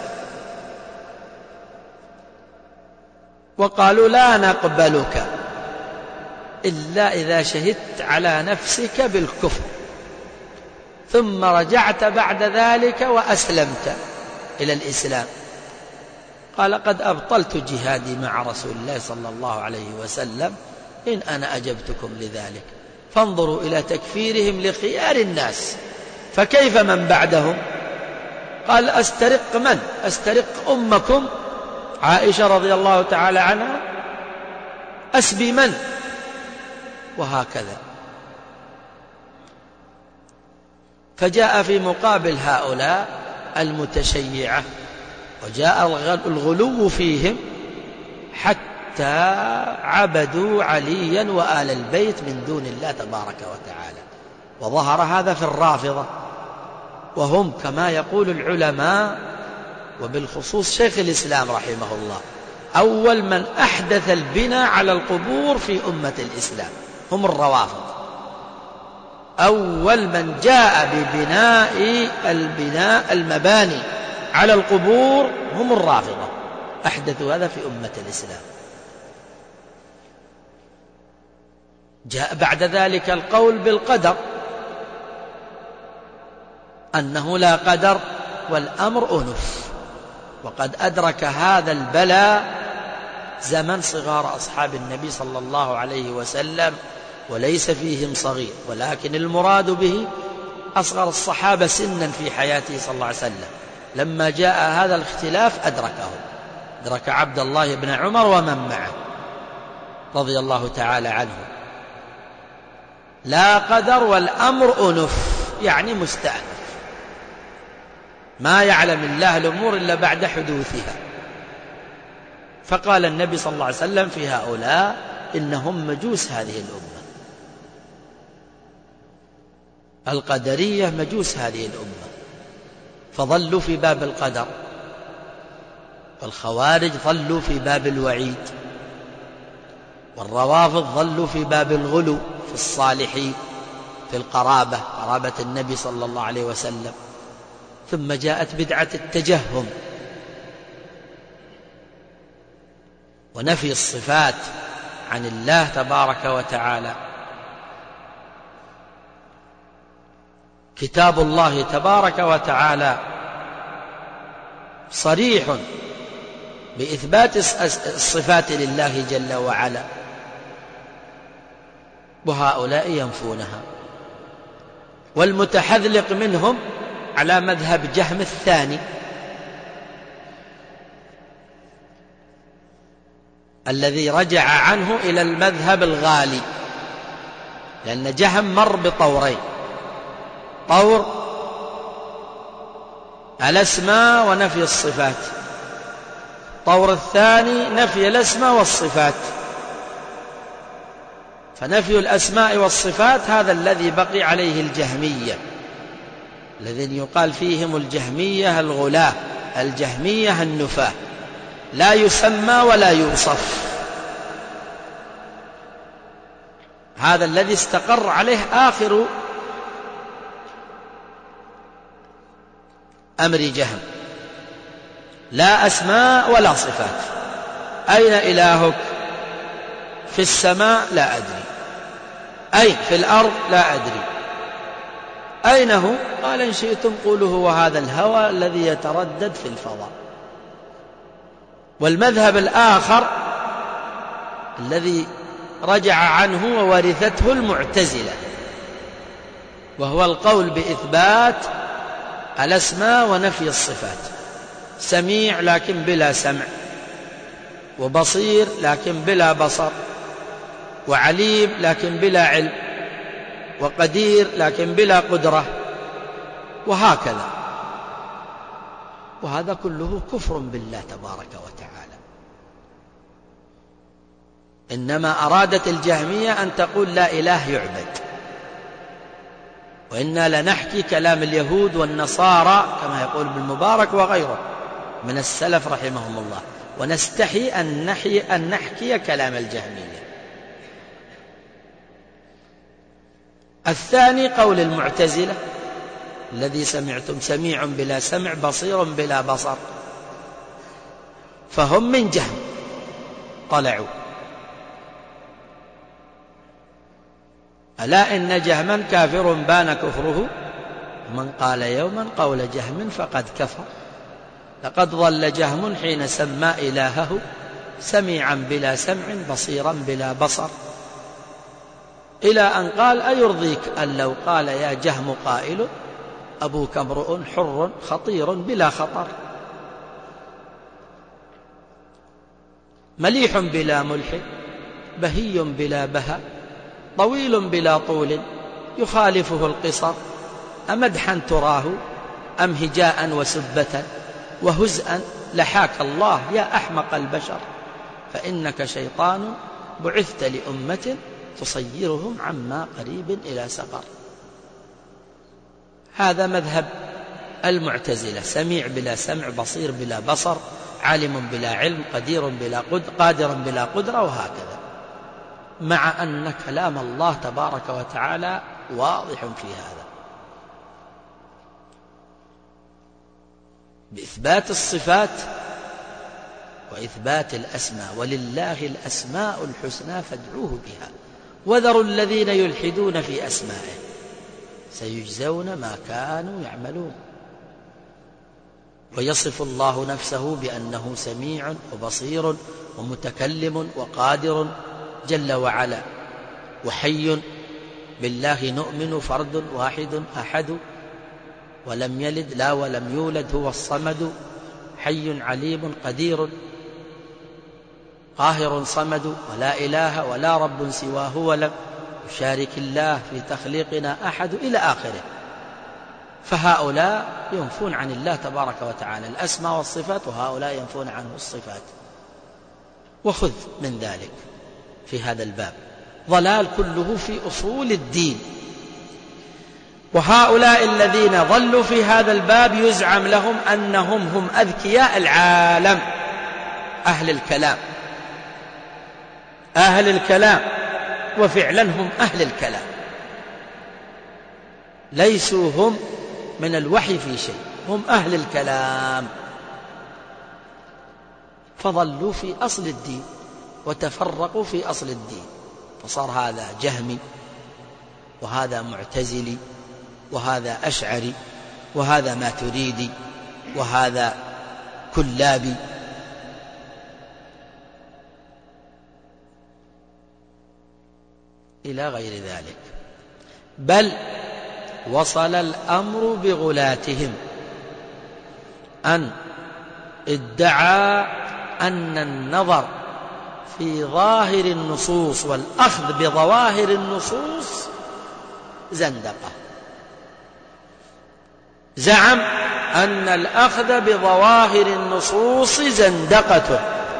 وقالوا: لا نقبلك إلا إذا شهدت على نفسك بالكفر، ثم رجعت بعد ذلك وأسلمت إلى الإسلام. قال: قد أبطلت جهادي مع رسول الله صلى الله عليه وسلم إن أنا أجبتكم لذلك. فانظروا إلى تكفيرهم لخيار الناس، فكيف من بعدهم؟ قال: أسترق من؟ أسترق أمكم عائشة رضي الله تعالى عنها؟ أسبي من؟ وهكذا. فجاء في مقابل هؤلاء المتشيعة، وجاء الغلو فيهم حتى عبدوا عليا وآل البيت من دون الله تبارك وتعالى. وظهر هذا في الرافضة، وهم كما يقول العلماء وبالخصوص شيخ الإسلام رحمه الله أول من أحدث البناء على القبور في أمة الإسلام، هم الروافض. أول من جاء ببناء المباني على القبور هم الرافضة، أحدثوا هذا في أمة الإسلام. جاء بعد ذلك القول بالقدر، أنه لا قدر والأمر أنف. وقد أدرك هذا البلاء زمن صغار أصحاب النبي صلى الله عليه وسلم، وليس فيهم صغير، ولكن المراد به أصغر الصحابة سنا في حياته صلى الله عليه وسلم. لما جاء هذا الاختلاف أدرك عبد الله بن عمر ومن معه، رضي الله تعالى عنه: لا قدر والأمر أنف، يعني مستأنف، ما يعلم الله الأمور إلا بعد حدوثها. فقال النبي صلى الله عليه وسلم في هؤلاء: إنهم مجوس هذه الأمة. القدرية مجوس هذه الأمة، فظلوا في باب القدر، والخوارج ظلوا في باب الوعيد، والروافض ظلوا في باب الغلو في الصالحين، في القرابة، قرابة النبي صلى الله عليه وسلم. ثم جاءت بدعة التجهم ونفي الصفات عن الله تبارك وتعالى. كتاب الله تبارك وتعالى صريح بإثبات الصفات لله جل وعلا، وهؤلاء ينفونها. والمتحذلق منهم على مذهب جهم الثاني الذي رجع عنه إلى المذهب الغالي، لأن جهم مر بطورين: طور الأسماء ونفي الصفات، الطور الثاني نفي الأسماء والصفات. فنفي الأسماء والصفات هذا الذي بقي عليه الجهمية، الذين يقال فيهم الجهمية الغلاة، الجهمية النفاة، لا يسمى ولا يوصف. هذا الذي استقر عليه آخر أمر جهم: لا أسماء ولا صفات. أين إلهك؟ في السماء؟ لا أدري. أين؟ في الأرض؟ لا أدري. أين هو؟ قال: إن شئتم قولوا هو هذا الهوى الذي يتردد في الفضاء. والمذهب الآخر الذي رجع عنه وورثته المعتزلة، وهو القول بإثبات الأسماء ونفي الصفات: سميع لكن بلا سمع، وبصير لكن بلا بصر، وعليم لكن بلا علم، وقدير لكن بلا قدرة، وهكذا. وهذا كله كفر بالله تبارك وتعالى. إنما أرادت الجهمية أن تقول لا إله يعبد، وإنا لنحكي كلام اليهود والنصارى كما يقول ابن المبارك وغيره من السلف رحمهم الله، ونستحي أن نحكي كلام الجهمية. الثاني قول المعتزلة الذي سمعتم: سميع بلا سمع، بصير بلا بصر. فهم من جهم طلعوا. ألا إن جهما كافر بان كفره، من قال يوما قول جهم فقد كفر. لقد ضل جهم حين سمى إلهه سميعا بلا سمع، بصيرا بلا بصر، إلى أن قال: أيرضيك أن لو قال يا جهم قائل: أبوك امرؤ حر خطير بلا خطر، مليح بلا ملح، بهي بلا بهى، طويل بلا طول، يخالفه القصر، أمدحا تراه أم هجاء وسبة، وهزءا لحاك الله يا أحمق البشر، فإنك شيطان بعثت لأمة تصيرهم عما قريب إلى سقر. هذا مذهب المعتزلة: سميع بلا سمع، بصير بلا بصر، عالم بلا علم، قادر بلا قدرة، وهكذا. مع أن كلام الله تبارك وتعالى واضح في هذا بإثبات الصفات وإثبات الأسماء: ولله الأسماء الحسنى فادعوه بها وذروا الذين يلحدون في أسمائه سيجزون ما كانوا يعملون. ويصف الله نفسه بأنه سميع وبصير ومتكلم وقادر جل وعلا. وحي بالله نؤمن، فرد واحد أحد، ولم يلد لا ولم يولد، هو الصمد، حي عليم قدير. قاهر صمد ولا إله ولا رب سواه ولم يشارك الله في تخليقنا أحد إلى آخره. فهؤلاء ينفون عن الله تبارك وتعالى الأسماء والصفات، وهؤلاء ينفون عنه الصفات. وخذ من ذلك في هذا الباب ضلال كله في أصول الدين. وهؤلاء الذين ضلوا في هذا الباب يزعم لهم أنهم هم أذكياء العالم، أهل الكلام، وفعلا هم أهل الكلام، ليسوا هم من الوحي في شيء، هم أهل الكلام، فضلوا في أصل الدين وتفرقوا في أصل الدين، فصار هذا جهمي وهذا معتزلي وهذا أشعري وهذا ماتريدي وهذا كلابي. إلى غير ذلك. بل وصل الأمر بغلاتهم أن ادعى أن النظر في ظاهر النصوص والأخذ بظواهر النصوص زندقة. زعم أن الأخذ بظواهر النصوص زندقة،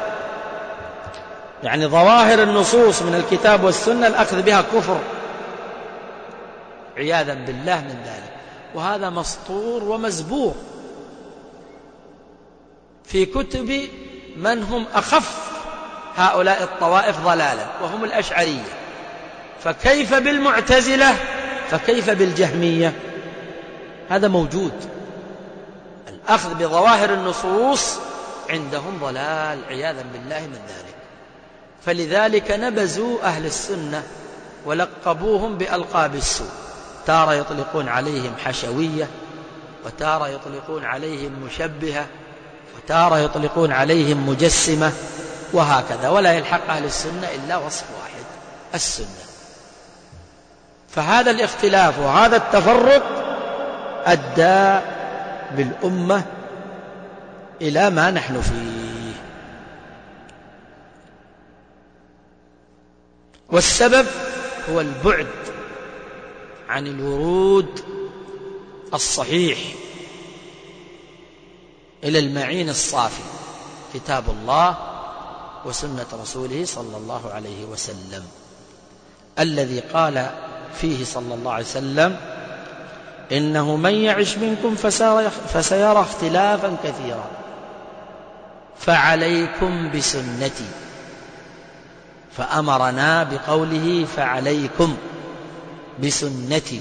يعني ظواهر النصوص من الكتاب والسنة الأخذ بها كفر، عياذا بالله من ذلك. وهذا مسطور ومزبور في كتب من هم أخف هؤلاء الطوائف ضلالا، وهم الأشعرية. فكيف بالمعتزلة؟ فكيف بالجهمية؟ هذا موجود. الأخذ بظواهر النصوص عندهم ضلال عياذا بالله من ذلك. فلذلك نبذوا أهل السنة ولقبوهم بألقاب السوء، تارة يطلقون عليهم حشوية، وتارة يطلقون عليهم مشبهة، وتارة يطلقون عليهم مجسمة، وهكذا، ولا يلحق أهل السنة إلا وصف واحد: السنة. فهذا الاختلاف وهذا التفرق أدى بالأمة إلى ما نحن فيه. والسبب هو البعد عن الورود الصحيح إلى المعين الصافي، كتاب الله وسنة رسوله صلى الله عليه وسلم، الذي قال فيه صلى الله عليه وسلم: إنه من يعش منكم فسيرى اختلافا كثيرا، فعليكم بسنتي. فأمرنا بقوله فعليكم بسنتي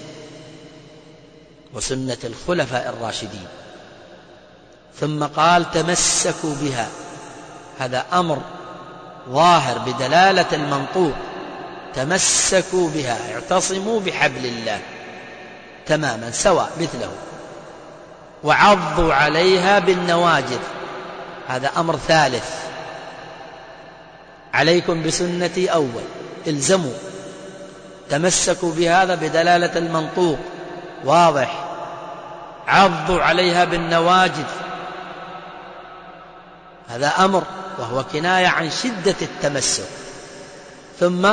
وسنة الخلفاء الراشدين، ثم قال تمسكوا بها. هذا أمر ظاهر بدلالة المنطوق، تمسكوا بها، اعتصموا بحبل الله تماما سواء مثله، وعضوا عليها بالنواجذ. هذا أمر ثالث. عليكم بسنتي أول، الزموا، تمسكوا بهذا بدلالة المنطوق واضح، عضوا عليها بالنواجذ، هذا أمر وهو كناية عن شدة التمسك. ثم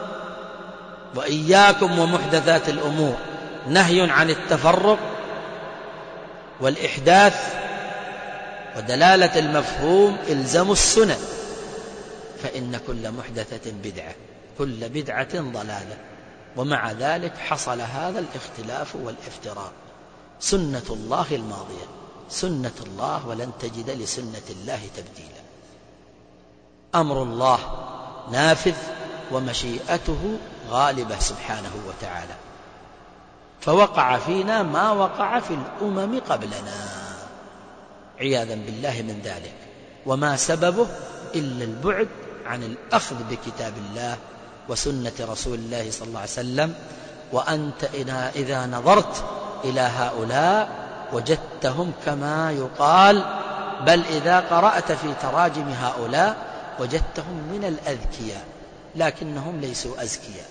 وإياكم ومحدثات الأمور، نهي عن التفرق والإحداث، ودلالة المفهوم الزموا السنن، فإن كل محدثة بدعة، كل بدعة ضلالة. ومع ذلك حصل هذا الاختلاف والافتراق. سنة الله الماضية سنة الله، ولن تجد لسنة الله تبديلا. أمر الله نافذ ومشيئته غالبة سبحانه وتعالى، فوقع فينا ما وقع في الأمم قبلنا عياذا بالله من ذلك. وما سببه إلا البعد عن الأخذ بكتاب الله وسنة رسول الله صلى الله عليه وسلم. وأنت إذا نظرت إلى هؤلاء وجدتهم كما يقال، بل إذا قرأت في تراجم هؤلاء وجدتهم من الأذكياء، لكنهم ليسوا أذكياء.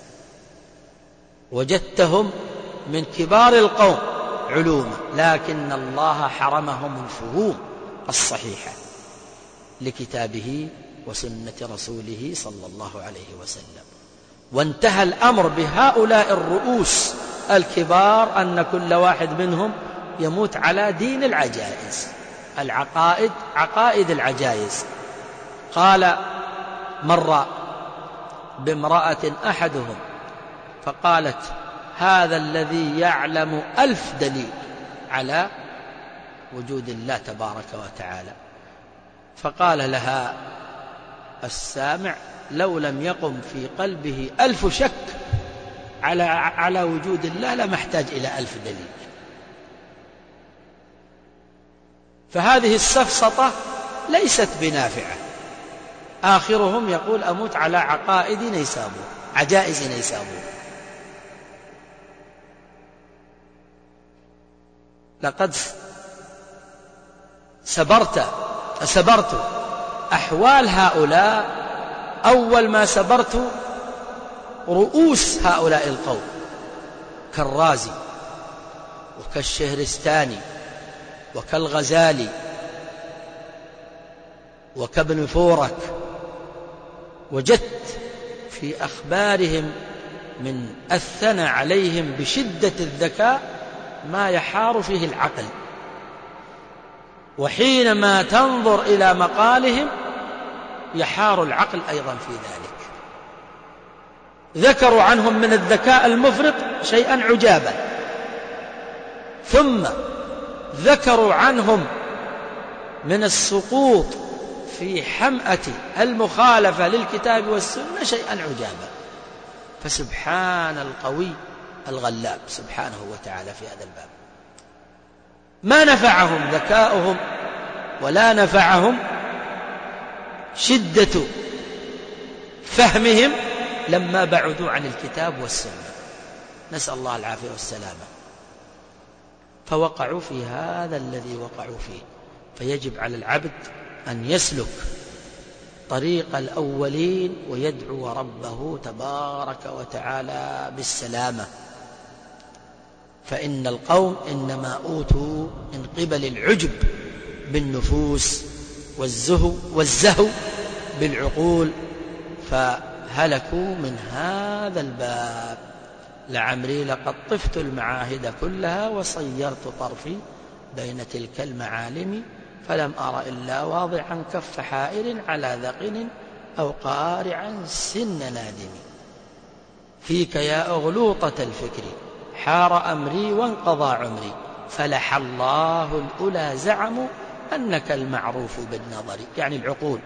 وجدتهم من كبار القوم علوما، لكن الله حرمهم الفهوم الصحيحة لكتابه وسنة رسوله صلى الله عليه وسلم. وانتهى الأمر بهؤلاء الرؤوس الكبار أن كل واحد منهم يموت على دين العجائز، العقائد، عقائد العجائز. قال مر بامرأة أحدهم فقالت: هذا الذي يعلم 1000 دليل على وجود الله تبارك وتعالى. فقال لها السامع: لو لم يقم في قلبه 1000 شك على وجود الله لما احتاج إلى 1000 دليل. فهذه السفسطة ليست بنافعة. آخرهم يقول: أموت على عقائد نيسابور، عجائز نيسابور. لقد سبرت أحوال هؤلاء أول ما سبرت رؤوس هؤلاء القوم، كالرازي وكالشهرستاني وكالغزالي وكابن فورك. وجدت في أخبارهم من الثنى عليهم بشدة الذكاء ما يحار فيه العقل، وحينما تنظر إلى مقالهم يحار العقل أيضا في ذلك. ذكروا عنهم من الذكاء المفرط شيئا عجابا، ثم ذكروا عنهم من السقوط في حمأة المخالفة للكتاب والسنة شيئا عجابا. فسبحان القوي الغلاب سبحانه وتعالى في هذا الباب. ما نفعهم ذكاؤهم ولا نفعهم شدة فهمهم لما بعدوا عن الكتاب والسنة، نسأل الله العافية والسلامة. فوقعوا في هذا الذي وقعوا فيه. فيجب على العبد أن يسلك طريق الأولين ويدعو ربه تبارك وتعالى بالسلامة. فإن القوم إنما أوتوا من قبل العجب بالنفوس والزهو بالعقول، فهلكوا من هذا الباب. لعمري لقد طفت المعاهد كلها وصيرت طرفي بين تلك المعالم، فلم أر إلا واضعا كف حائر على ذقن أو قارعا سن نادم. فيك يا أغلوطة الفكر حار أمري وانقضى عمري، فلح الله الأولى زعموا أنك المعروف بالنظر، يعني العقول.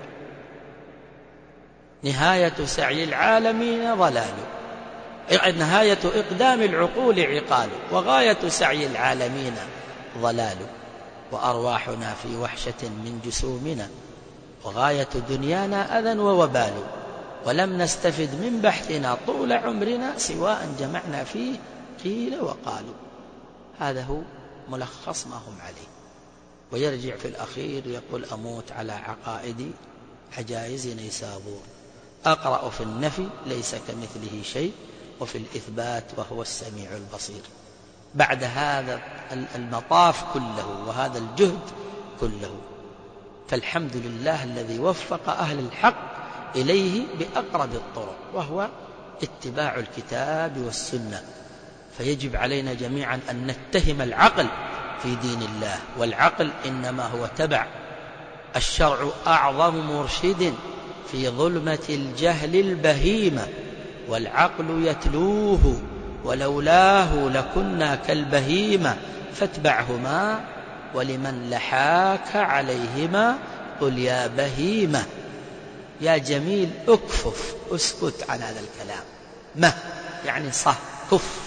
نهاية سعي العالمين ضلال، نهاية إقدام العقول عقال، وغاية سعي العالمين ضلال. وأرواحنا في وحشة من جسومنا، وغاية دنيانا أذى ووبال. ولم نستفد من بحثنا طول عمرنا سوى أن جمعنا فيه قيل وقالوا. هذا هو ملخص ما هم عليه. ويرجع في الأخير يقول: أموت على عقائد عجائز نيسابور، أقرأ في النفي ليس كمثله شيء، وفي الإثبات وهو السميع البصير. بعد هذا المطاف كله وهذا الجهد كله، فالحمد لله الذي وفق أهل الحق إليه بأقرب الطرق، وهو اتباع الكتاب والسنة. فيجب علينا جميعا أن نتهم العقل في دين الله، والعقل إنما هو تبع. الشرع أعظم مرشد في ظلمة الجهل البهيمة، والعقل يتلوه ولولاه لكنا كالبهيمة، فاتبعهما ولمن لحاك عليهما قل يا بهيمة. يا جميل اكفف، اسكت عن هذا الكلام. ما يعني صح، كف.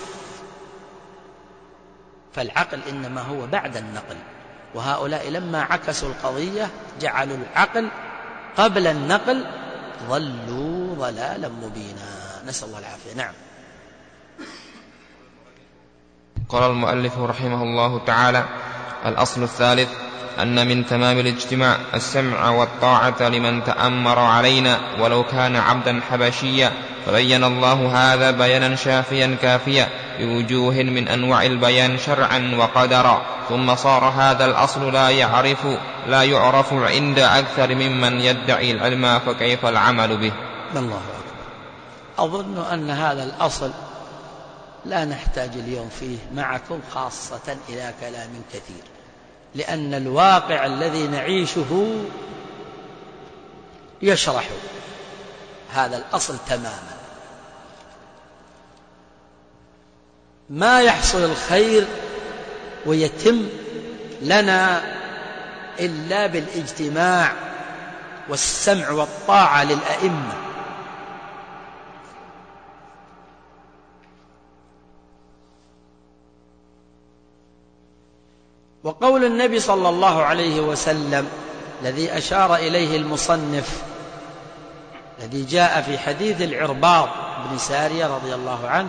فالعقل إنما هو بعد النقل، وهؤلاء لما عكسوا القضية جعلوا العقل قبل النقل، ضلوا ضلالا مبينا، نسأل الله العافية. نعم. قال المؤلف رحمه الله تعالى: الأصل الثالث أن من تمام الاجتماع السمع والطاعة لمن تأمر علينا ولو كان عبدا حبشيا، فبين الله هذا بيانا شافيا كافيا، بوجوه من أنواع البيان شرعا وقدرا، ثم صار هذا الأصل لا يعرف عند أكثر ممن يدعي العلم، فكيف العمل به؟ الله أكبر. أظن أن هذا الأصل لا نحتاج اليوم فيه معكم خاصة إلى كلام كثير، لأن الواقع الذي نعيشه يشرح هذا الأصل تماما. ما يحصل الخير ويتم لنا إلا بالاجتماع والسمع والطاعة للأئمة. وقول النبي صلى الله عليه وسلم الذي أشار إليه المصنف، الذي جاء في حديث العرباض بن سارية رضي الله عنه: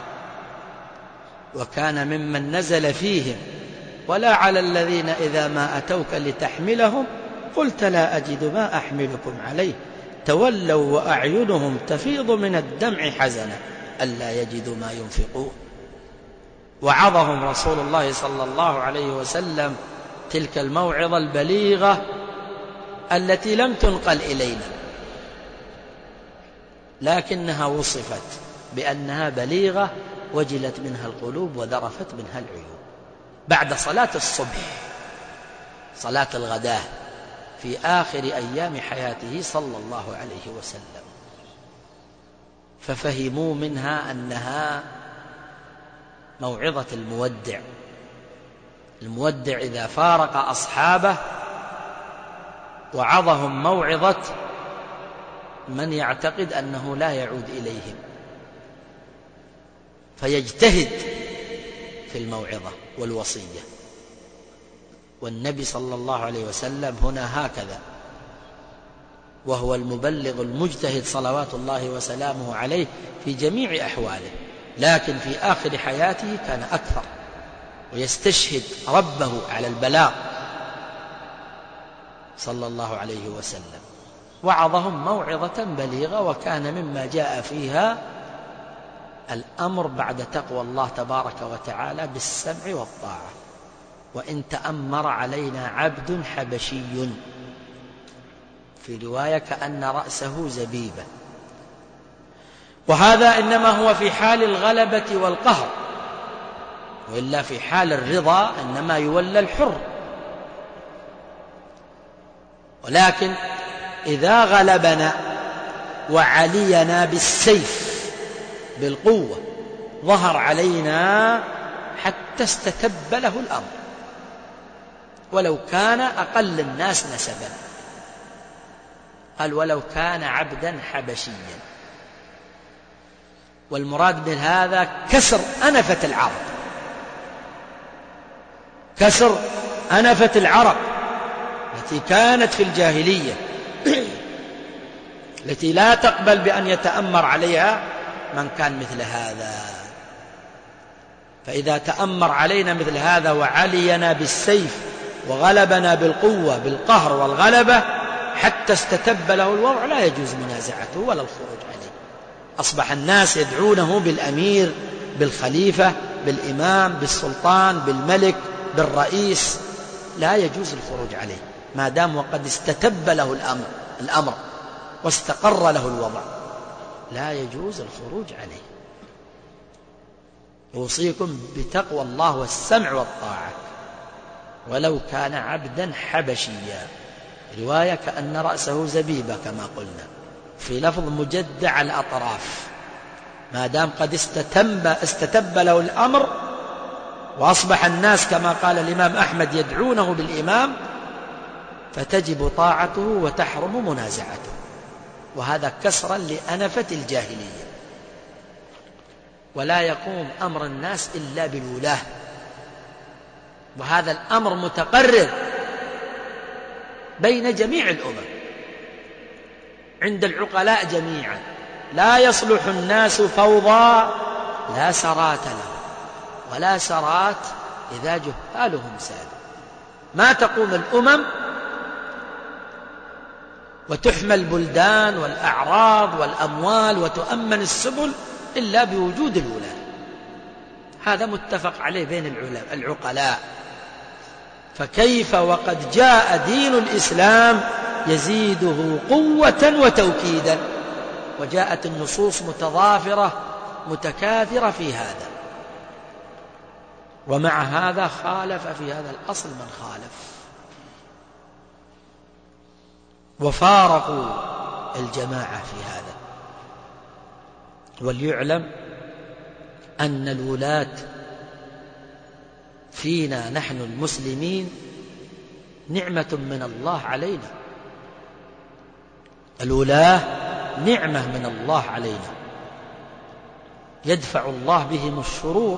وكان ممن نزل فيهم: ولا على الذين إذا ما أتوك لتحملهم قلت لا أجد ما أحملكم عليه تولوا وأعينهم تفيض من الدمع حزنا ألا يجدوا ما ينفقون. وعظهم رسول الله صلى الله عليه وسلم تلك الموعظة البليغة التي لم تنقل إلينا، لكنها وصفت بأنها بليغة وجلت منها القلوب وذرفت منها العيون. بعد صلاة الصبح، صلاة الغداة، في آخر أيام حياته صلى الله عليه وسلم، ففهموا منها أنها موعظة المودع. المودع إذا فارق أصحابه وعظهم موعظة من يعتقد أنه لا يعود إليهم، فيجتهد في الموعظة والوصية. والنبي صلى الله عليه وسلم هنا هكذا، وهو المبلغ المجتهد صلوات الله وسلامه عليه في جميع أحواله، لكن في آخر حياته كان أكثر ويستشهد ربه على البلاغ صلى الله عليه وسلم. وعظهم موعظة بليغة، وكان مما جاء فيها الأمر بعد تقوى الله تبارك وتعالى بالسمع والطاعة. وإن تأمر علينا عبد حبشي، في رواية كأن رأسه زبيبة، وهذا إنما هو في حال الغلبة والقهر، وإلا في حال الرضا إنما يولى الحر. ولكن إذا غلبنا وعلينا بالسيف بالقوة ظهر علينا حتى استتب له الأمر، ولو كان أقل الناس نسبا. قال: ولو كان عبدا حبشيا. والمراد من هذا كسر أنفة العرب، كسر أنفة العرب التي كانت في الجاهلية، التي لا تقبل بأن يتأمر عليها من كان مثل هذا. فإذا تأمر علينا مثل هذا وعلينا بالسيف وغلبنا بالقوة بالقهر والغلبة حتى استتب له الوضع، لا يجوز منازعته ولا الخروج عليه. أصبح الناس يدعونه بالأمير، بالخليفة، بالإمام، بالسلطان، بالملك، بالرئيس، لا يجوز الخروج عليه ما دام وقد استتب له الأمر واستقر له الوضع، لا يجوز الخروج عليه. أوصيكم بتقوى الله والسمع والطاعة ولو كان عبدا حبشيا. رواية كأن رأسه زبيبة كما قلنا، في لفظ مجدع الأطراف، ما دام قد استتب له الأمر وأصبح الناس كما قال الإمام أحمد يدعونه بالإمام، فتجب طاعته وتحرم منازعته. وهذا كسرا لأنفة الجاهلية. ولا يقوم أمر الناس إلا بالولاة، وهذا الأمر متقرر بين جميع الأمم عند العقلاء جميعا. لا يصلح الناس فوضى لا سرات له، ولا سرات إذا جهالهم سادوا. ما تقوم الأمم وتحمى البلدان والأعراض والأموال وتؤمن السبل إلا بوجود الولاة. هذا متفق عليه بين العقلاء. فكيف وقد جاء دين الإسلام يزيده قوة وتوكيدا، وجاءت النصوص متضافرة متكاثرة في هذا، ومع هذا خالف في هذا الأصل من خالف، وفارقوا الجماعة في هذا. وليعلم أن الولاة فينا نحن المسلمين نعمة من الله علينا، الولاة نعمة من الله علينا يدفع الله بهم الشرور،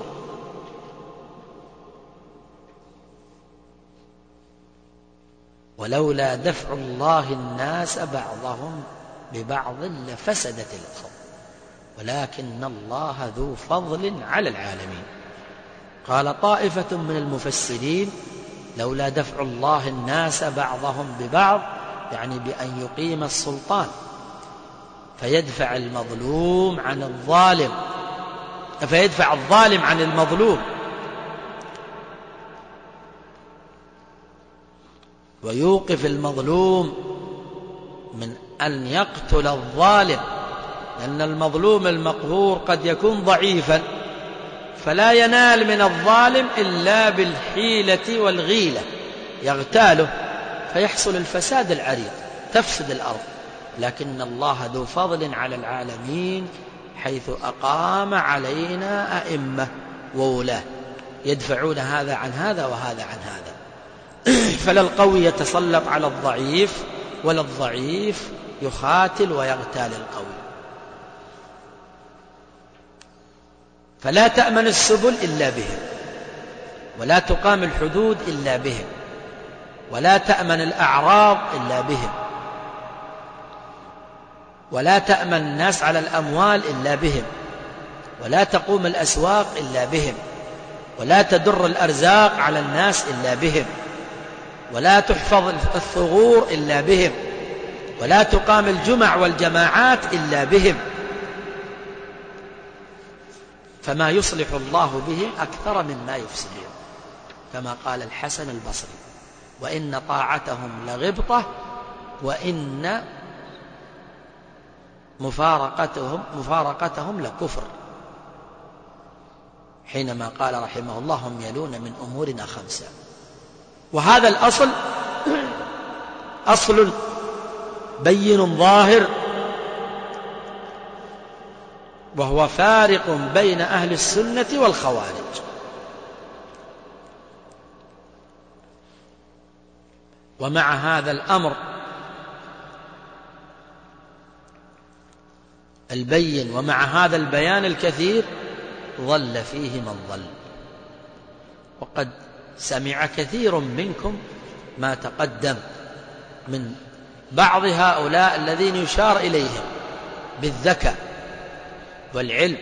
ولولا دفع الله الناس بعضهم ببعض لفسدت الأرض ولكن الله ذو فضل على العالمين. قال طائفة من المفسرين لولا دفع الله الناس بعضهم ببعض، يعني بأن يقيم السلطان فيدفع المظلوم عن الظالم، فيدفع الظالم عن المظلوم، ويوقف المظلوم من أن يقتل الظالم، لأن المظلوم المقهور قد يكون ضعيفا فلا ينال من الظالم إلا بالحيلة والغيلة، يغتاله فيحصل الفساد العريض، تفسد الأرض. لكن الله ذو فضل على العالمين حيث أقام علينا أئمة وولاة يدفعون هذا عن هذا وهذا عن هذا، فلا القوي يتسلط على الضعيف ولا الضعيف يخاتل ويغتال القوي. فلا تأمن السبل إلا بهم، ولا تقام الحدود إلا بهم، ولا تأمن الأعراض إلا بهم، ولا تأمن الناس على الأموال إلا بهم، ولا تقوم الأسواق إلا بهم، ولا تدر الأرزاق على الناس إلا بهم، ولا تحفظ الثغور إلا بهم، ولا تقام الجمع والجماعات إلا بهم. فما يصلح الله بهم أكثر مما يفسدون، كما قال الحسن البصري: وإن طاعتهم لغبطة وإن مفارقتهم لكفر، حينما قال رحمه الله: هم يلون من أمورنا خمسة. وهذا الأصل أصل بين ظاهر، وهو فارق بين أهل السنة والخوارج. ومع هذا الأمر البين ومع هذا البيان الكثير ضل فيه من ضل، وقد سمع كثير منكم ما تقدم من بعض هؤلاء الذين يشار إليهم بالذكاء والعلم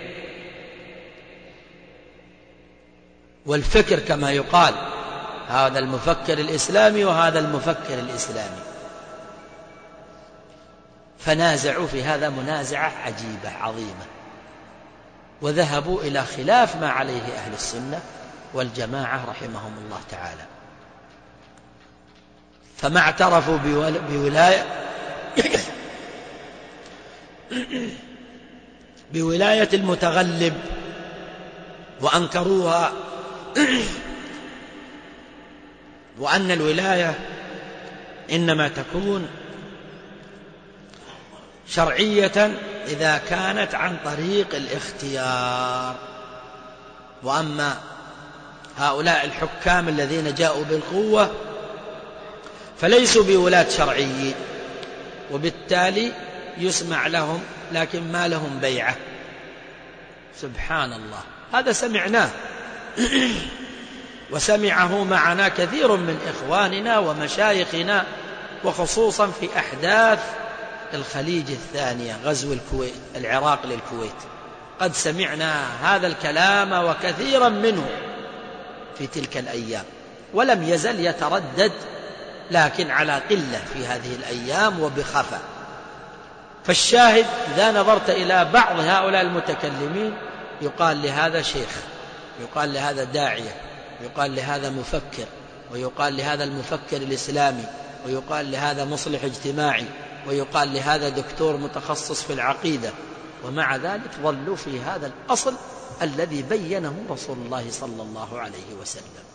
والفكر، كما يقال هذا المفكر الإسلامي وهذا المفكر الإسلامي، فنازعوا في هذا منازعة عجيبة عظيمة، وذهبوا إلى خلاف ما عليه أهل السنة والجماعة رحمهم الله تعالى. فما اعترفوا بولاية المتغلب وأنكروها، وأن الولاية إنما تكون شرعية إذا كانت عن طريق الاختيار. وأما هؤلاء الحكام الذين جاءوا بالقوة فليسوا بولاة شرعيين، وبالتالي يسمع لهم لكن ما لهم بيعة. سبحان الله، هذا سمعناه وسمعه معنا كثير من إخواننا ومشايخنا، وخصوصا في أحداث الخليج الثانية، غزو العراق للكويت، قد سمعنا هذا الكلام وكثيرا منه في تلك الأيام، ولم يزل يتردد، لكن على قلة في هذه الأيام وبخفة. فالشاهد إذا نظرت إلى بعض هؤلاء المتكلمين يقال لهذا شيخ، يقال لهذا داعية، ويقال لهذا مفكر، ويقال لهذا المفكر الإسلامي، ويقال لهذا مصلح اجتماعي، ويقال لهذا دكتور متخصص في العقيدة، ومع ذلك ظلوا في هذا الأصل الذي بينه رسول الله صلى الله عليه وسلم.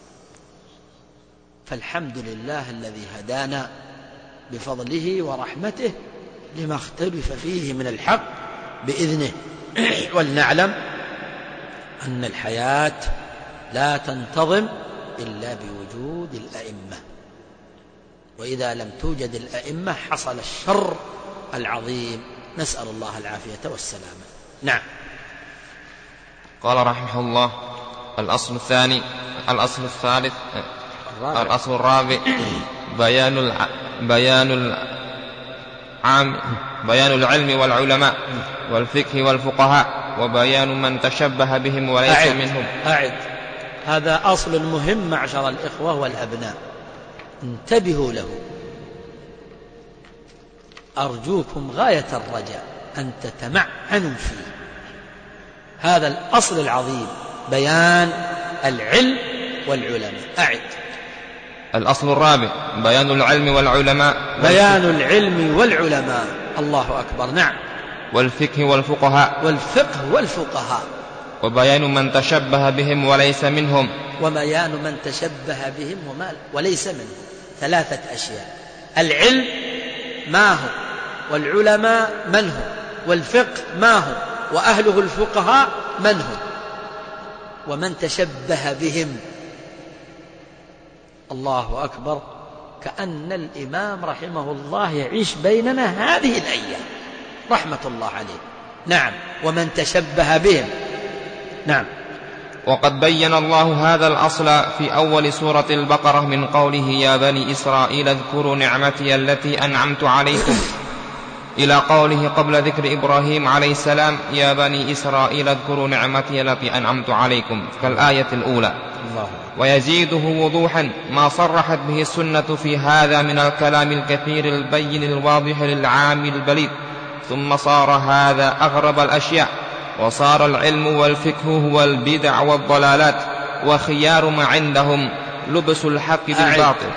فالحمد لله الذي هدانا بفضله ورحمته لما اختلف فيه من الحق بإذنه. ولنعلم أن الحياة لا تنتظم إلا بوجود الأئمة، وإذا لم توجد الأئمة حصل الشر العظيم، نسأل الله العافية والسلامة. نعم. قال رحمه الله: الأصل الثاني. الأصل الثالث. الأصل الرابع: بيان العلم والعلماء والفقه والفقهاء، وبيان من تشبه بهم وليس منهم. هذا أصل مهم معشر الإخوة والأبناء، انتبهوا له، أرجوكم غاية الرجاء أن تتمعنوا فيه. هذا الأصل العظيم بيان العلم والعلماء. الأصل الرابع: بيان العلم والعلماء. بيان العلم والعلماء. الله أكبر. نعم. والفقه والفقهاء. والفقه والفقهاء. وبيان من تشبه بهم وليس منهم. وبيان من تشبه بهم وليس منهم. 3 أشياء: العلم ما هو، والعلماء من هم، والفقه ما هو، وأهله الفقهاء من هم، ومن تشبه بهم. الله أكبر. كأن الإمام رحمه الله يعيش بيننا هذه الأيام رحمة الله عليه. نعم. ومن تشبه بهم. نعم. وقد بين الله هذا الأصل في أول سورة البقرة من قوله: يا بني إسرائيل اذكروا نعمتي التي أنعمت عليكم، إلى قوله قبل ذكر إبراهيم عليه السلام: يا بني إسرائيل اذكروا نعمتي التي أنعمت عليكم، كالآية الأولى. ويزيده وضوحا ما صرحت به السنة في هذا من الكلام الكثير البين الواضح للعام البليد. ثم صار هذا أغرب الأشياء، وصار العلم والفقه هو البدع والضلالات، وخيار ما عندهم لبس الحق بالباطل.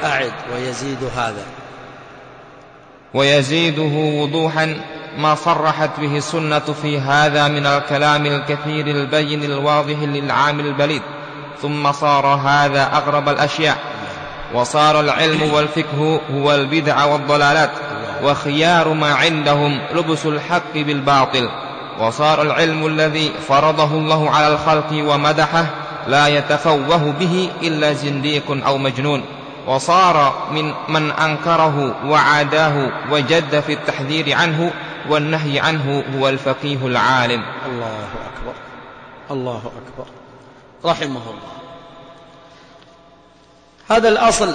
ويزيده وضوحا ما صرحت به السنة في هذا من الكلام الكثير البين الواضح للعام البليد. ثم صار هذا أغرب الأشياء، وصار العلم والفقه هو البدع والضلالات، وخيار ما عندهم لبس الحق بالباطل. وصار العلم الذي فرضه الله على الخلق ومدحه لا يتفوه به إلا زنديق أو مجنون. وصار من أنكره وعاداه وجد في التحذير عنه والنهي عنه هو الفقيه العالم. الله أكبر. الله أكبر. رحمه الله. هذا الأصل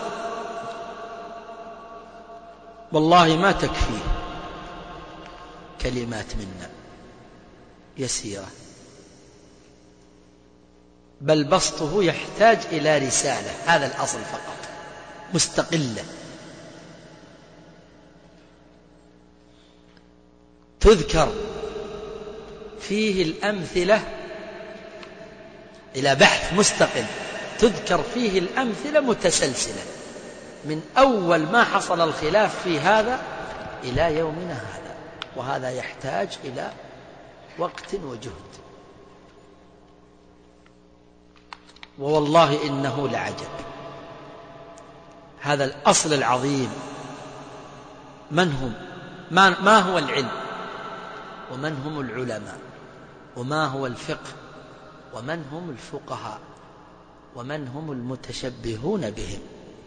والله ما تكفيه كلمات منا يسيرة، بل بسطه يحتاج إلى رسالة. هذا الأصل فقط مستقلة تذكر فيه الأمثلة، إلى بحث مستقل تذكر فيه الأمثلة متسلسلة من أول ما حصل الخلاف في هذا إلى يومنا هذا، وهذا يحتاج إلى وقت وجهد. ووالله إنه لعجب. هذا الأصل العظيم من هم، ما هو العلم، ومن هم العلماء، وما هو الفقه، ومن هم الفقهاء، ومن هم المتشبهون بهم.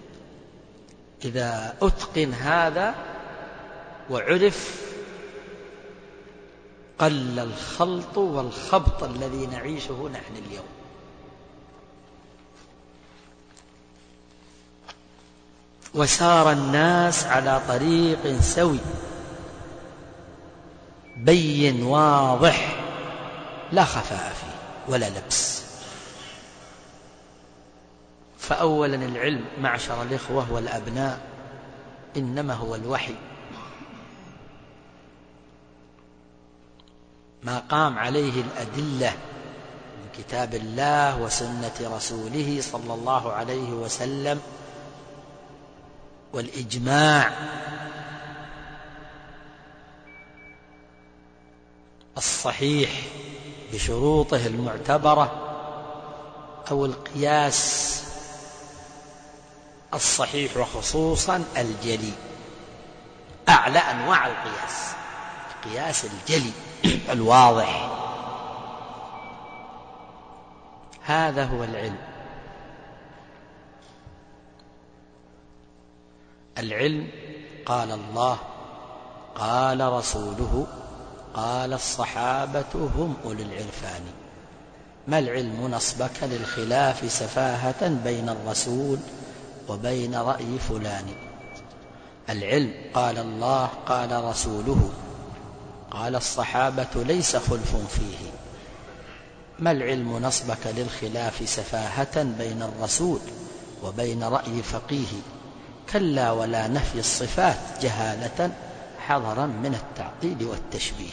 إذا أتقن هذا وعرف قل الخلط والخبط الذي نعيشه نحن اليوم. وسار الناس على طريق سوي بين واضح لا خفاء فيه ولا لبس. فأولا العلم معشر الإخوة والأبناء إنما هو الوحي، ما قام عليه الأدلة كتاب الله وسنة رسوله صلى الله عليه وسلم والإجماع الصحيح بشروطه المعتبرة، أو القياس الصحيح وخصوصا الجلي، أعلى أنواع القياس الجلي الواضح. هذا هو العلم. العلم قال الله، قال رسوله، قال الصحابة هم أولي العرفان. ما العلم نصبك للخلاف سفاهة بين الرسول وبين رأي فلان. العلم قال الله، قال رسوله، قال الصحابة ليس خلف فيه. ما العلم نصبك للخلاف سفاهة بين الرسول وبين رأي فقيه. كلا ولا نفي الصفات جهالة حذرا من التعطيل والتشبيه.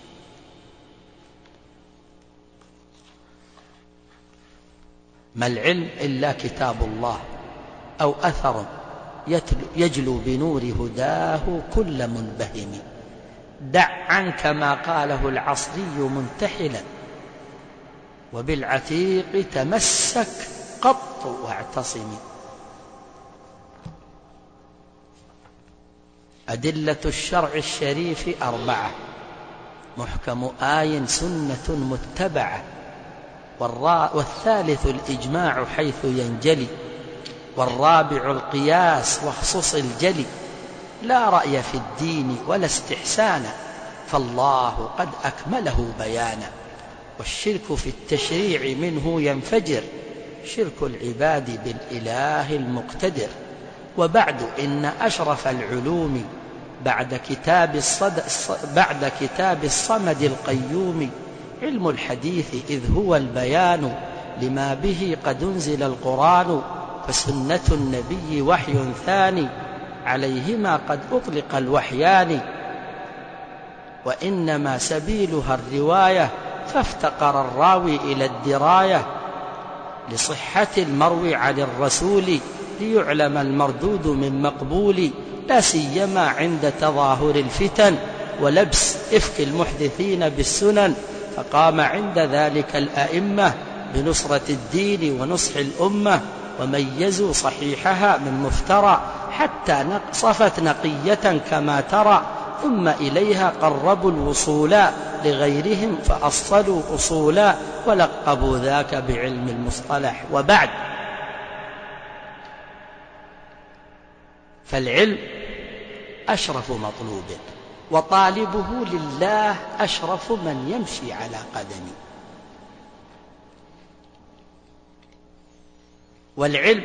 ما العلم إلا كتاب الله أو أثر يجلو بنور هداه كل منبهم. دع عنك ما قاله العصري منتحلا، وبالعتيق تمسك قط واعتصم. أدلة الشرع الشريف 4، محكم آي سنة متبعة، والثالث الإجماع حيث ينجلي، والرابع القياس واخصص الجلي. لا رأي في الدين ولا استحسانا، فالله قد أكمله بيانا. والشرك في التشريع منه ينفجر، شرك العباد بالإله المقتدر. وبعد إن أشرف العلوم بعد كتاب الصمد القيوم علم الحديث، إذ هو البيان لما به قد انزل القرآن. فسنة النبي وحي ثاني، عليهما قد أطلق الوحيان. وإنما سبيلها الرواية، فافتقر الراوي إلى الدراية لصحة المروي عن الرسول، ليعلم المردود من مقبول. لا سيما عند تظاهر الفتن ولبس إفك المحدثين بالسنن. فقام عند ذلك الأئمة بنصرة الدين ونصح الأمة، وميزوا صحيحها من مفترى، حتى صفت نقية كما ترى. ثم إليها قربوا الوصولا لغيرهم، فأصلوا أصولا، ولقبوا ذاك بعلم المصطلح. وبعد، فالعلم أشرف مطلوب، وطالبه لله أشرف من يمشي على قدمه. والعلم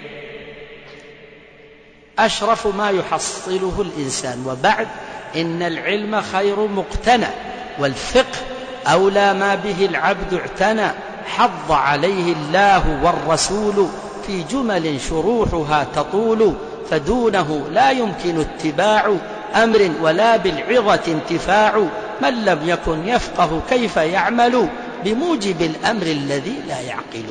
أشرف ما يحصله الإنسان. وبعد، إن العلم خير مقتنى، والفقه أولى ما به العبد اعتنى. حض عليه الله والرسول في جمل شروحها تطول، فدونه لا يمكن اتباع أمر ولا بالعظة انتفاع. من لم يكن يفقه كيف يعمل بموجب الأمر الذي لا يعقل.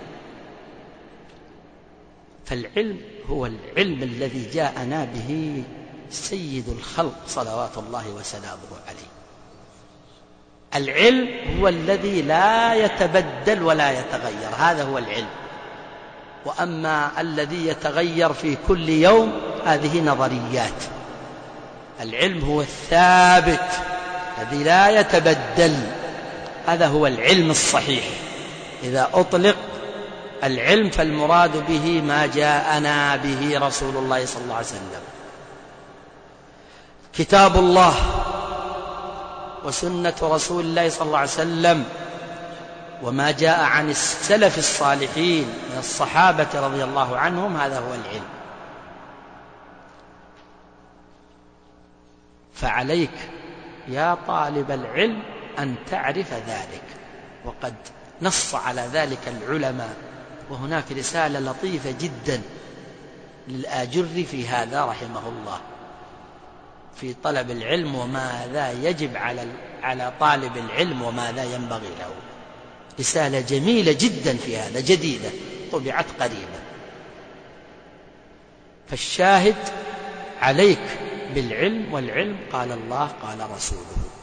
فالعلم هو العلم الذي جاءنا به سيد الخلق صلوات الله وسلامه عليه. العلم هو الذي لا يتبدل ولا يتغير، هذا هو العلم. وأما الذي يتغير في كل يوم هذه نظريات. العلم هو الثابت الذي لا يتبدل، هذا هو العلم الصحيح. إذا أطلق العلم فالمراد به ما جاءنا به رسول الله صلى الله عليه وسلم، كتاب الله وسنة رسول الله صلى الله عليه وسلم، وما جاء عن السلف الصالحين من الصحابة رضي الله عنهم، هذا هو العلم. فعليك يا طالب العلم أن تعرف ذلك، وقد نص على ذلك العلماء. وهناك رسالة لطيفة جدا للآجري في هذا رحمه الله، في طلب العلم وماذا يجب على طالب العلم وماذا ينبغي له. رسالة جميلة جدا في هذا، جديدة، طبعت قريبا. فالشاهد عليك بالعلم، والعلم قال الله قال رسوله.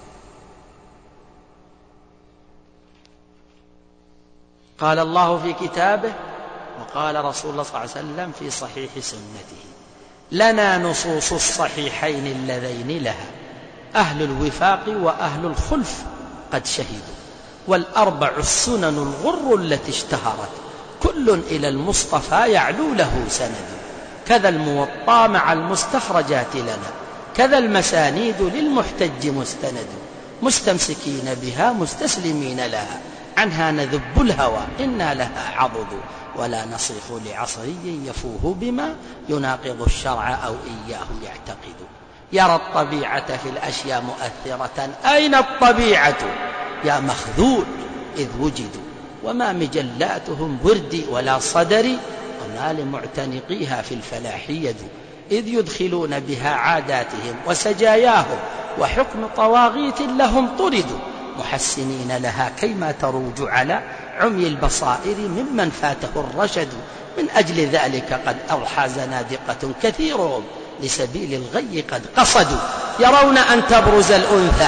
قال الله في كتابه، وقال رسول الله صلى الله عليه وسلم في صحيح سنته: لنا نصوص الصحيحين اللذين لها أهل الوفاق وأهل الخلف قد شهدوا، والأربع السنن الغر التي اشتهرت، كل إلى المصطفى يعلو له سند، كذا الموطأ مع المستخرجات لنا، كذا المسانيد للمحتج مستند، مستمسكين بها مستسلمين لها، عنها نذب الهوى إنا لها عضد، ولا نصيح لعصري يفوه بما يناقض الشرع أو إياه يعتقد. يرى الطبيعة في الأشياء مؤثرة، أين الطبيعة يا مخذول إذ وجدوا، وما مجلاتهم بردي ولا صدري، وما لمعتنقيها في الفلاح يد، إذ يدخلون بها عاداتهم وسجاياهم، وحكم طواغيت لهم طردوا، محسنين لها كيما تروج على عمي البصائر ممن فاته الرشد. من أجل ذلك قد أضحى زنادقة كثيرهم لسبيل الغي قد قصدوا، يرون أن تبرز الأنثى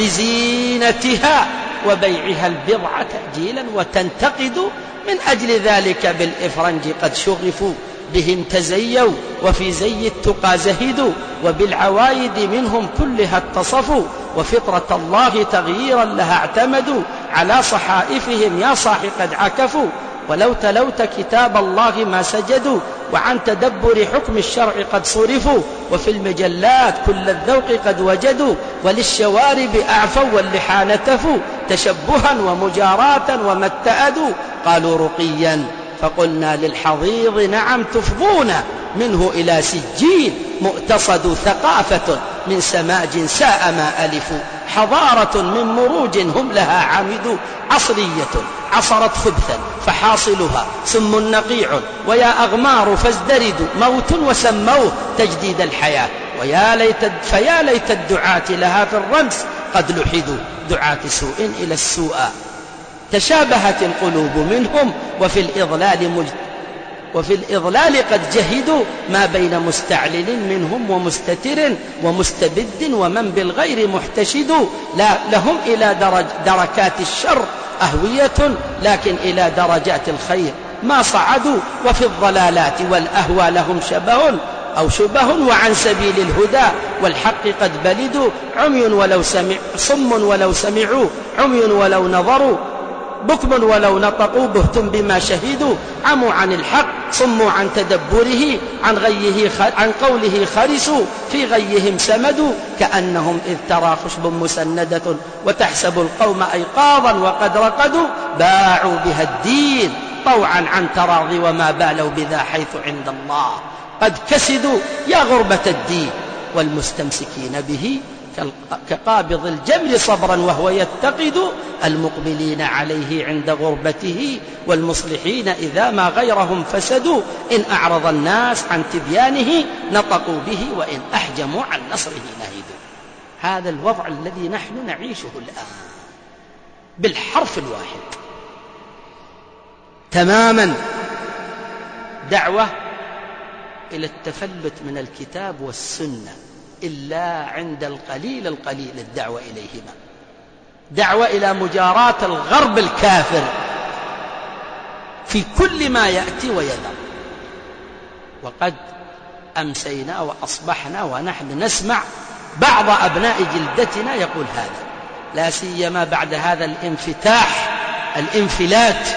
بزينتها وبيعها البضع تأجيلا وتنتقد، من أجل ذلك بالإفرنج قد شغفوا بهم تزيوا، وفي زي التقى زهدوا، وبالعوايد منهم كلها اتصفوا، وفطرة الله تغييرا لها اعتمدوا، على صحائفهم يا صاح قد عكفوا، ولو تلوت كتاب الله ما سجدوا، وعن تدبر حكم الشرع قد صرفوا، وفي المجلات كل الذوق قد وجدوا، وللشوارب أعفوا واللحى نتفوا، تشبها ومجاراة وما اتأدوا، قالوا رقيا فقلنا للحضيض نعم تفضون، منه إلى سجين مؤتصد، ثقافة من سماج ساء ما ألفوا، حضارة من مروج هم لها عامدوا، عصرية عصرت خبثا فحاصلها سم نقيع، ويا أغمار فازدردوا، موت وسموه تجديد الحياة، فيا ليت الدعاة لها في الرمس قد لحدوا، دعاة سوء إلى السوء تشابهت القلوب منهم، وفي الإضلال قد جهدوا، ما بين مستعلل منهم ومستتر ومستبد، ومن بالغير محتشد، لا لهم إلى دركات الشر أهوية، لكن إلى درجات الخير ما صعدوا، وفي الضلالات والأهوى لهم شبه، وعن سبيل الهدى والحق قد بلدوا، صم ولو سمعوا، عمي ولو نظروا، بكم ولو نطقوا، بهتم بما شهدوا، عموا عن الحق صموا عن تدبره، عن قوله خرسوا، في غيهم سمدوا، كأنهم إذ ترى خشب مسندة وتحسب القوم أيقاظا وقد رقدوا، باعوا بها الدين طوعا عن تراضي، وما بالوا بذا حيث عند الله قد كسدوا، يا غربة الدين والمستمسكين به كقابض الجمر صبرا وهو يتقد، المقبلين عليه عند غربته، والمصلحين إذا ما غيرهم فسدوا، إن أعرض الناس عن تبيانه نطقوا به، وإن أحجموا عن نصره نهدوا. هذا الوضع الذي نحن نعيشه الآن بالحرف الواحد تماما، دعوة إلى التفلت من الكتاب والسنة، إلا عند القليل الدعوة إليهما، دعوة إلى مجاراة الغرب الكافر في كل ما يأتي ويذر. وقد أمسينا وأصبحنا ونحن نسمع بعض أبناء جلدتنا يقول هذا، لا سيما بعد هذا الانفلات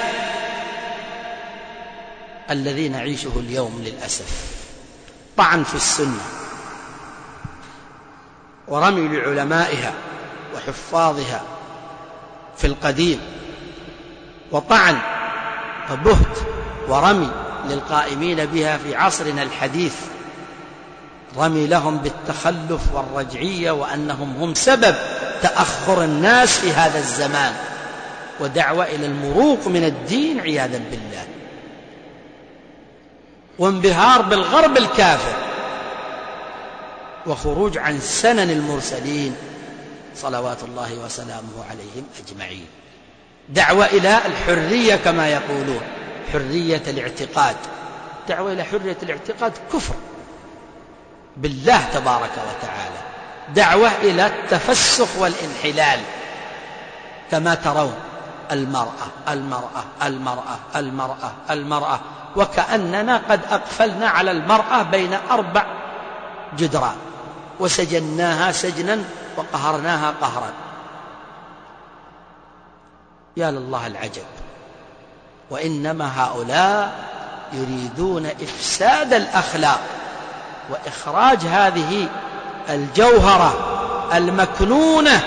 الذي نعيشه اليوم للأسف، طعن في السنة ورمي لعلمائها وحفاظها في القديم، وطعن وبهت ورمي للقائمين بها في عصرنا الحديث، رمي لهم بالتخلف والرجعية وأنهم هم سبب تأخر الناس في هذا الزمان، ودعوة إلى المروق من الدين عياذا بالله، وانبهار بالغرب الكافر، وخروج عن سنن المرسلين صلوات الله وسلامه عليهم أجمعين. دعوة إلى الحرية كما يقولون، حرية الاعتقاد. دعوة إلى حرية الاعتقاد كفر بالله تبارك وتعالى، دعوة إلى التفسخ والانحلال. كما ترون المرأة المرأة المرأة المرأة المرأة، وكأننا قد أقفلنا على المرأة بين 4 جدران وسجناها سجنا وقهرناها قهرا. يا لله العجب. وإنما هؤلاء يريدون إفساد الأخلاق وإخراج هذه الجوهرة المكنونة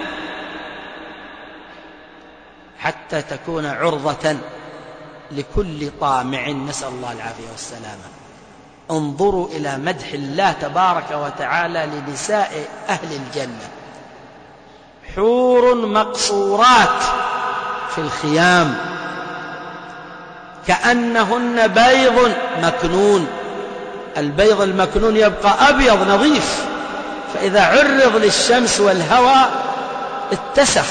حتى تكون عرضة لكل طامع، نسأل الله العافية والسلامة. انظروا إلى مدح الله تبارك وتعالى لنساء أهل الجنة: حور مقصورات في الخيام كأنهن بيض مكنون. البيض المكنون يبقى أبيض نظيف، فإذا عرض للشمس والهواء اتسخ.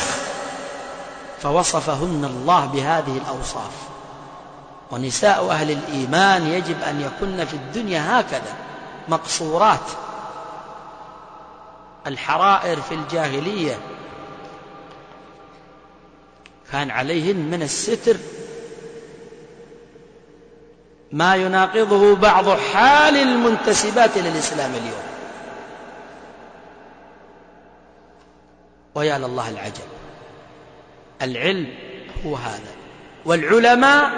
فوصفهن الله بهذه الأوصاف. ونساء أهل الإيمان يجب أن يكن في الدنيا هكذا مقصورات. الحرائر في الجاهلية كان عليهن من الستر ما يناقضه بعض حال المنتسبات للإسلام اليوم. ويا لله العجب. العلم هو هذا، والعلماء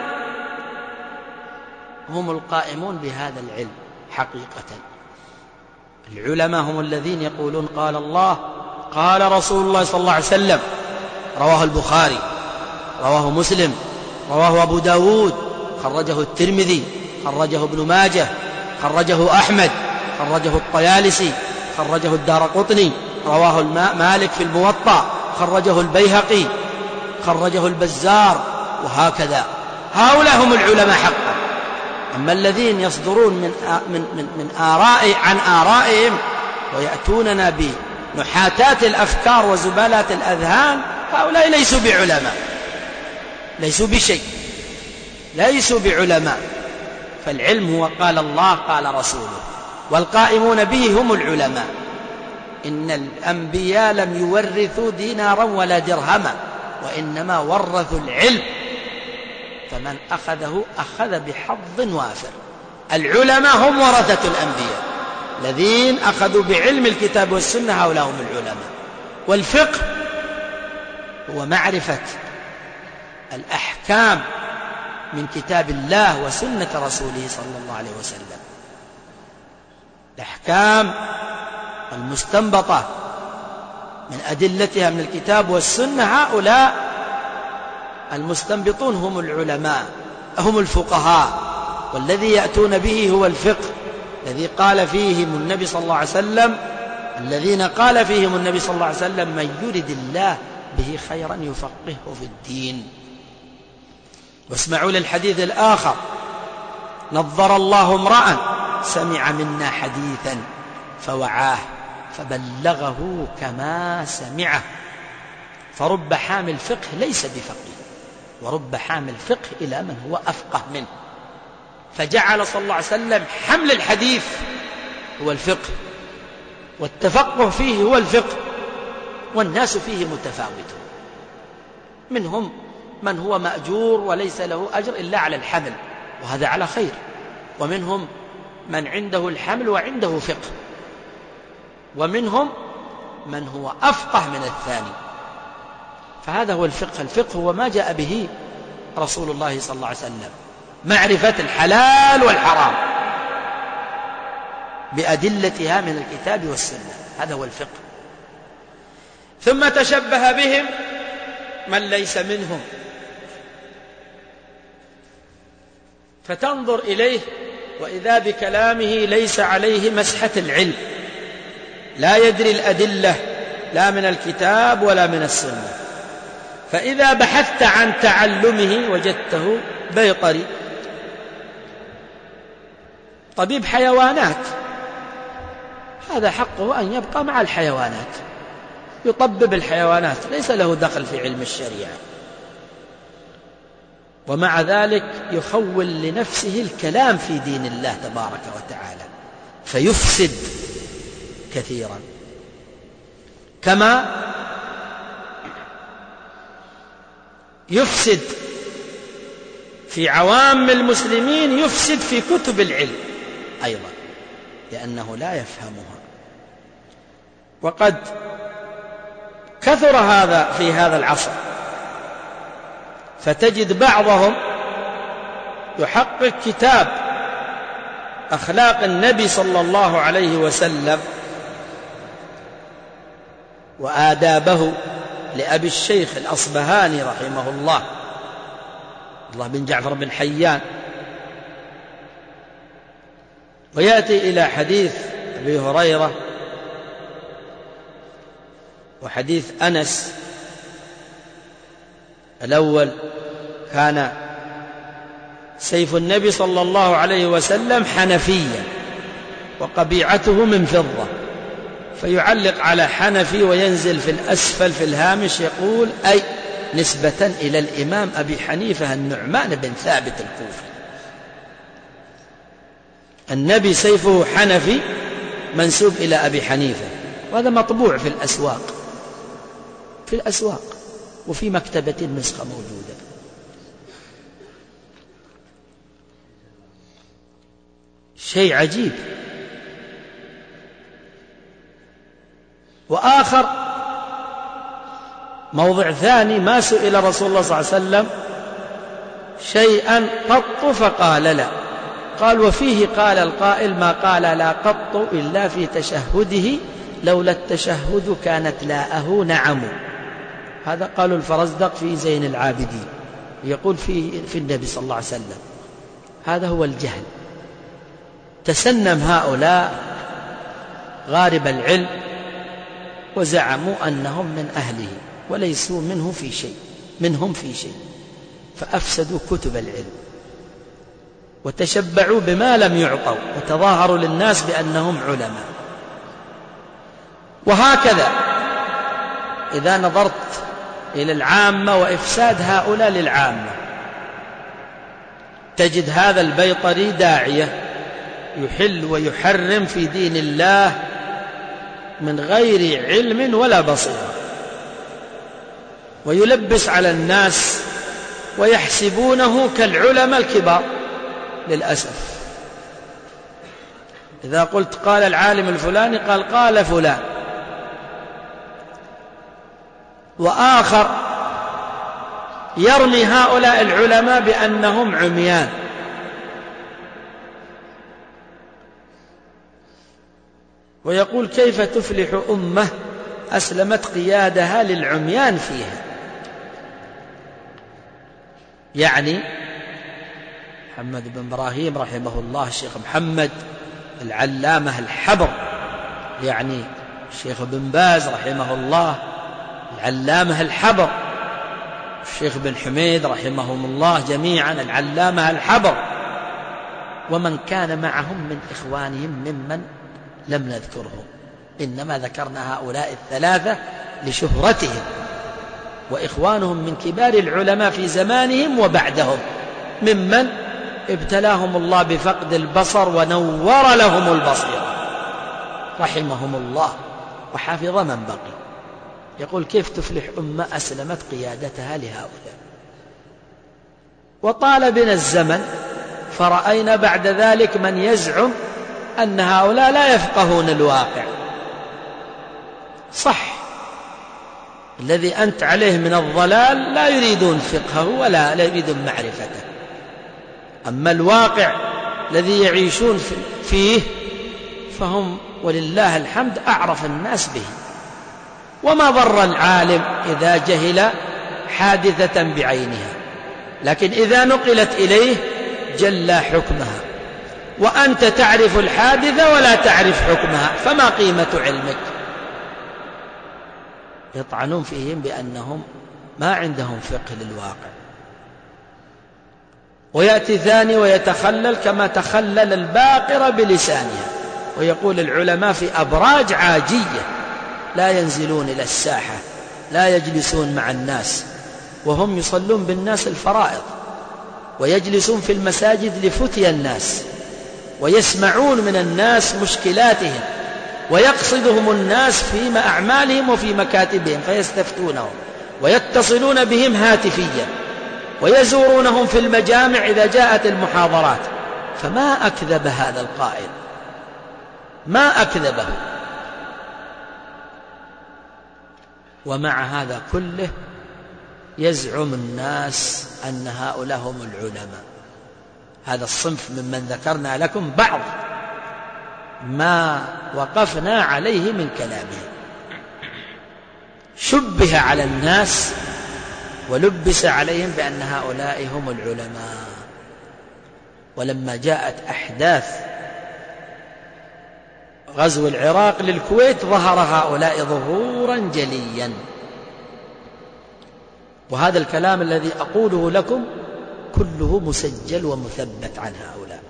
هم القائمون بهذا العلم حقيقة. العلماء هم الذين يقولون قال الله قال رسول الله صلى الله عليه وسلم. رواه البخاري، رواه مسلم، رواه أبو داود، خرجه الترمذي، خرجه ابن ماجه، خرجه أحمد، خرجه الطيالسي، خرجه الدارقطني، رواه مالك في الموطأ، خرجه البيهقي، خرجه البزار، وهكذا. هؤلاء هم العلماء حقا. أما الذين يصدرون من آراء عن آرائهم ويأتوننا بنحاتات الأفكار وزبالات الأذهان، هؤلاء ليسوا بعلماء، ليسوا بشيء، ليسوا بعلماء. فالعلم هو قال الله قال رسوله، والقائمون به هم العلماء. إن الأنبياء لم يورثوا دينارا ولا درهما، وإنما ورثوا العلم، فمن أخذه أخذ بحظ وافر. العلماء هم ورثة الأنبياء الذين أخذوا بعلم الكتاب والسنة، هؤلاء هم العلماء. والفقه هو معرفة الأحكام من كتاب الله وسنة رسوله صلى الله عليه وسلم، الأحكام المستنبطة من أدلتها من الكتاب والسنة. هؤلاء المستنبطون هم العلماء، هم الفقهاء. والذي يأتون به هو الفقه الذي قال فيهم النبي صلى الله عليه وسلم، الذين قال فيهم النبي صلى الله عليه وسلم: من يرد الله به خيرا يفقهه في الدين. واسمعوا للحديث الآخر: نظر الله امرأ سمع منا حديثا فوعاه فبلغه كما سمعه. فرب حامل فقه ليس بفقيه، ورب حامل فقه إلى من هو أفقه منه. فجعل صلى الله عليه وسلم حمل الحديث هو الفقه، والتفقه فيه هو الفقه. والناس فيه متفاوتون، منهم من هو مأجور وليس له أجر إلا على الحمل، وهذا على خير، ومنهم من عنده الحمل وعنده فقه، ومنهم من هو أفقه من الثاني. فهذا هو الفقه. الفقه هو ما جاء به رسول الله صلى الله عليه وسلم، معرفة الحلال والحرام بأدلتها من الكتاب والسنة، هذا هو الفقه. ثم تشبه بهم من ليس منهم، فتنظر إليه وإذا بكلامه ليس عليه مسحة العلم، لا يدري الأدلة لا من الكتاب ولا من السنة. فإذا بحثت عن تعلمه وجدته بيطري، طبيب حيوانات، هذا حقه أن يبقى مع الحيوانات، يطبب الحيوانات، ليس له دخل في علم الشريعة. ومع ذلك يخول لنفسه الكلام في دين الله تبارك وتعالى فيفسد كثيرا، كما يفسد في عوام المسلمين، يفسد في كتب العلم أيضا لأنه لا يفهمها. وقد كثر هذا في هذا العصر، فتجد بعضهم يحقق كتاب أخلاق النبي صلى الله عليه وسلم وآدابه لأبي الشيخ الأصبهاني رحمه الله بن جعفر بن حيان، ويأتي إلى حديث أبي هريرة وحديث أنس. الأول كان سيف النبي صلى الله عليه وسلم حنفيا وقبيعته من فضة، فيعلق على حنفي وينزل في الأسفل في الهامش يقول أي نسبة إلى الإمام أبي حنيفة النعمان بن ثابت الكوفي. النبي سيفه حنفي منسوب إلى أبي حنيفة، وهذا مطبوع في الأسواق وفي مكتبة النسخة موجودة. شيء عجيب. وآخر موضع ثاني ما سئل رسول الله صلى الله عليه وسلم شيئا قط فقال لا، قال وفيه قال القائل ما قال لا قط إلا في تشهده لولا التشهد كانت لاءه نعم. هذا قالوا الفرزدق في زين العابدين، يقول في النبي صلى الله عليه وسلم. هذا هو الجهل. تسنم هؤلاء غارب العلم وزعموا أنهم من أهله وليسوا منهم في شيء، فأفسدوا كتب العلم وتشبعوا بما لم يعطوا وتظاهروا للناس بأنهم علماء. وهكذا إذا نظرت إلى العامة وإفساد هؤلاء للعامة، تجد هذا البيطري داعية يحل ويحرم في دين الله من غير علم ولا بصيرة، ويلبس على الناس ويحسبونه كالعلماء الكبار. للأسف إذا قلت قال العالم الفلاني قال فلان. وآخر يرمي هؤلاء العلماء بأنهم عميان، ويقول كيف تفلح أمة أسلمت قيادها للعميان فيها. يعني محمد بن إبراهيم رحمه الله، الشيخ محمد العلامة الحبر، يعني الشيخ بن باز رحمه الله العلامة الحبر، الشيخ بن حميد رحمهم الله جميعا العلامة الحبر، ومن كان معهم من إخوانهم ممن لم نذكرهم، إنما ذكرنا هؤلاء الثلاثة لشهرتهم، وإخوانهم من كبار العلماء في زمانهم وبعدهم ممن ابتلاهم الله بفقد البصر ونور لهم البصيرة رحمهم الله وحفظ من بقي. يقول كيف تفلح أمة أسلمت قيادتها لهؤلاء. وطال بنا الزمن فرأينا بعد ذلك من يزعم أن هؤلاء لا يفقهون الواقع. صح، الذي أنت عليه من الضلال لا يريدون فقهه ولا يريدون معرفته، أما الواقع الذي يعيشون فيه فهم ولله الحمد أعرف الناس به. وما ضر العالم إذا جهل حادثة بعينها، لكن إذا نقلت إليه جل حكمها، وأنت تعرف الحادثة ولا تعرف حكمها، فما قيمة علمك؟ يطعنون فيهم بأنهم ما عندهم فقه للواقع. ويأتي ثاني ويتخلل كما تخلل الباقرة بلسانها، ويقول العلماء في أبراج عاجية لا ينزلون إلى الساحة، لا يجلسون مع الناس، وهم يصلون بالناس الفرائض ويجلسون في المساجد لفتيا الناس، ويسمعون من الناس مشكلاتهم، ويقصدهم الناس في أعمالهم وفي مكاتبهم فيستفتونهم، ويتصلون بهم هاتفيا، ويزورونهم في المجامع إذا جاءت المحاضرات. فما أكذب هذا القائل، ما أكذبه. ومع هذا كله يزعم الناس أن هؤلاء هم العلماء. هذا الصنف ممن ذكرنا لكم بعض ما وقفنا عليه من كلامه. شبه على الناس ولبس عليهم بأن هؤلاء هم العلماء. ولما جاءت أحداث غزو العراق للكويت ظهر هؤلاء ظهورا جليا. وهذا الكلام الذي أقوله لكم كله مسجل ومثبت عن هؤلاء.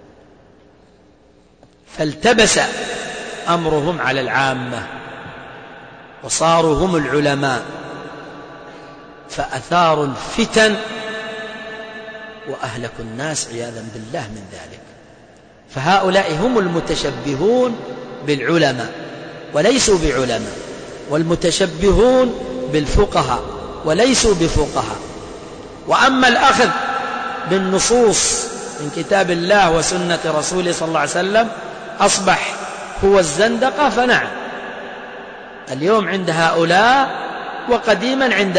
فالتبس أمرهم على العامة وصاروا هم العلماء، فأثاروا الفتن وأهلكوا الناس عياذا بالله من ذلك. فهؤلاء هم المتشبهون بالعلماء وليسوا بعلماء، والمتشبهون بالفقهاء وليسوا بفقهاء. وأما الأخذ بالنصوص من كتاب الله وسنة رسوله صلى الله عليه وسلم أصبح هو الزندقة، فنعم اليوم عند هؤلاء وقديما عند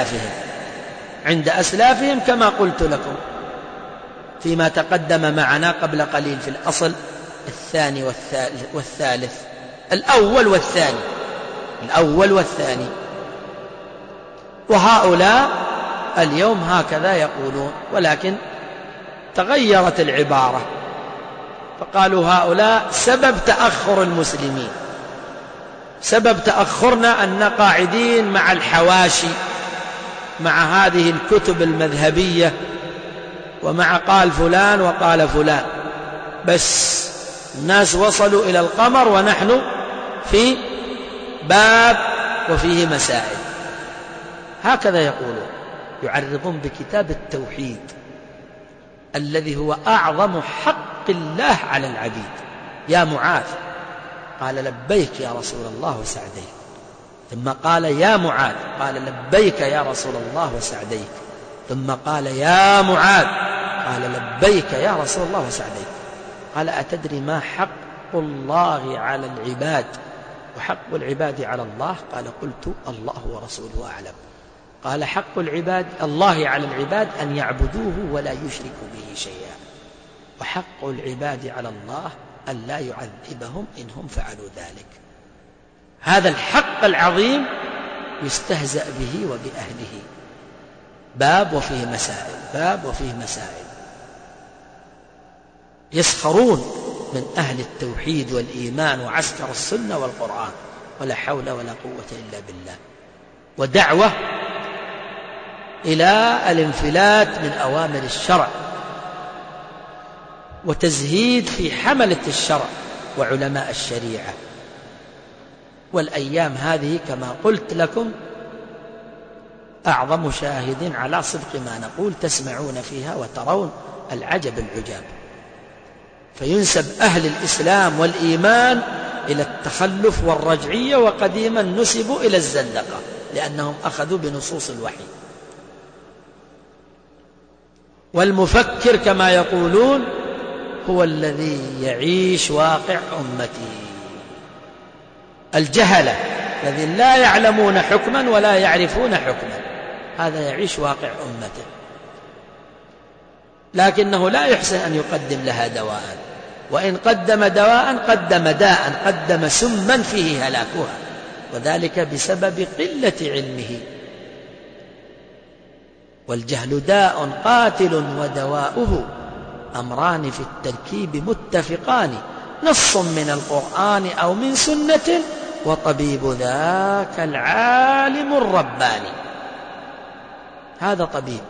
أسلافهم كما قلت لكم فيما تقدم معنا قبل قليل في الأصل الثاني والثالث، الأول والثاني. وهؤلاء اليوم هكذا يقولون، ولكن تغيرت العبارة، فقالوا هؤلاء سبب تأخر المسلمين، سبب تأخرنا أن قاعدين مع الحواشي، مع هذه الكتب المذهبية، ومع قال فلان وقال فلان، بس الناس وصلوا إلى القمر ونحن في باب وفيه مسائل. هكذا يقولون، يعرضون بكتاب التوحيد الذي هو أعظم حق الله على العبيد. يا معاذ، قال لبيك يا رسول الله وسعديك. ثم قال يا معاذ، قال لبيك يا رسول الله وسعديك. ثم قال يا معاذ، قال لبيك يا رسول الله وسعديك. قال أتدري ما حق الله على العباد وحق العباد على الله؟ قال قلت الله ورسوله أعلم. قال حق العباد الله على العباد أن يعبدوه ولا يشركوا به شيئا، وحق العباد على الله أن لا يعذبهم إن هم فعلوا ذلك. هذا الحق العظيم يستهزأ به وبأهله. باب وفيه مسائل، باب وفيه مسائل. يسخرون من أهل التوحيد والإيمان وعسكر السنة والقرآن، ولا حول ولا قوة إلا بالله. ودعوة إلى الانفلات من أوامر الشرع، وتزهيد في حملة الشرع وعلماء الشريعة. والأيام هذه كما قلت لكم أعظم شاهد على صدق ما نقول، تسمعون فيها وترون العجب العجاب. فينسب أهل الإسلام والإيمان إلى التخلف والرجعية، وقديما نسبوا إلى الزندقة لأنهم أخذوا بنصوص الوحي. والمفكر كما يقولون هو الذي يعيش واقع أمته. الجهلة الذين لا يعلمون حكما ولا يعرفون حكما، هذا يعيش واقع أمته، لكنه لا يحسن أن يقدم لها دواء، وإن قدم دواء قدم داء، قدم سما فيه هلاكها، وذلك بسبب قلة علمه. والجهل داء قاتل ودواؤه أمران في التركيب متفقان، نص من القرآن أو من سنة، وطبيب ذاك العالم الرباني. هذا طبيب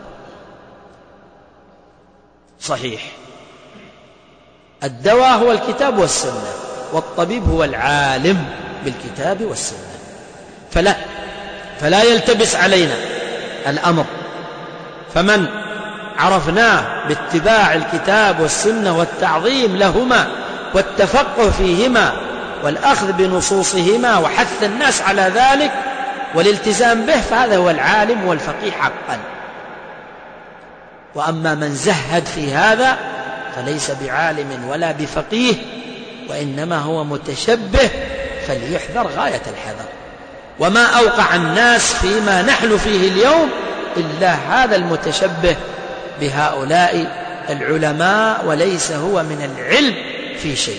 صحيح، الدواء هو الكتاب والسنة، والطبيب هو العالم بالكتاب والسنة. فلا يلتبس علينا الأمر. فمن عرفناه باتباع الكتاب والسنة والتعظيم لهما والتفقه فيهما والأخذ بنصوصهما وحث الناس على ذلك والالتزام به، فهذا هو العالم والفقيه حقا. وأما من زهد في هذا فليس بعالم ولا بفقيه، وإنما هو متشبه، فليحذر غاية الحذر. وما أوقع الناس فيما نحن فيه اليوم إلا هذا المتشبه بهؤلاء العلماء، وليس هو من العلم في شيء،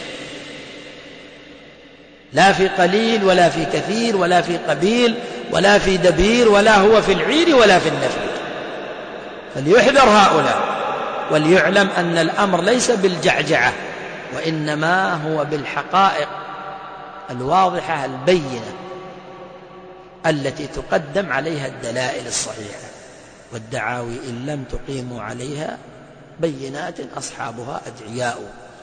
لا في قليل ولا في كثير ولا في قبيل ولا في دبير، ولا هو في العير ولا في النفير. فليحذر هؤلاء، وليعلم أن الأمر ليس بالجعجعة، وإنما هو بالحقائق الواضحة البينة التي تقدم عليها الدلائل الصحيحة. والدعاوي إن لم تقيموا عليها بينات أصحابها أدعياء.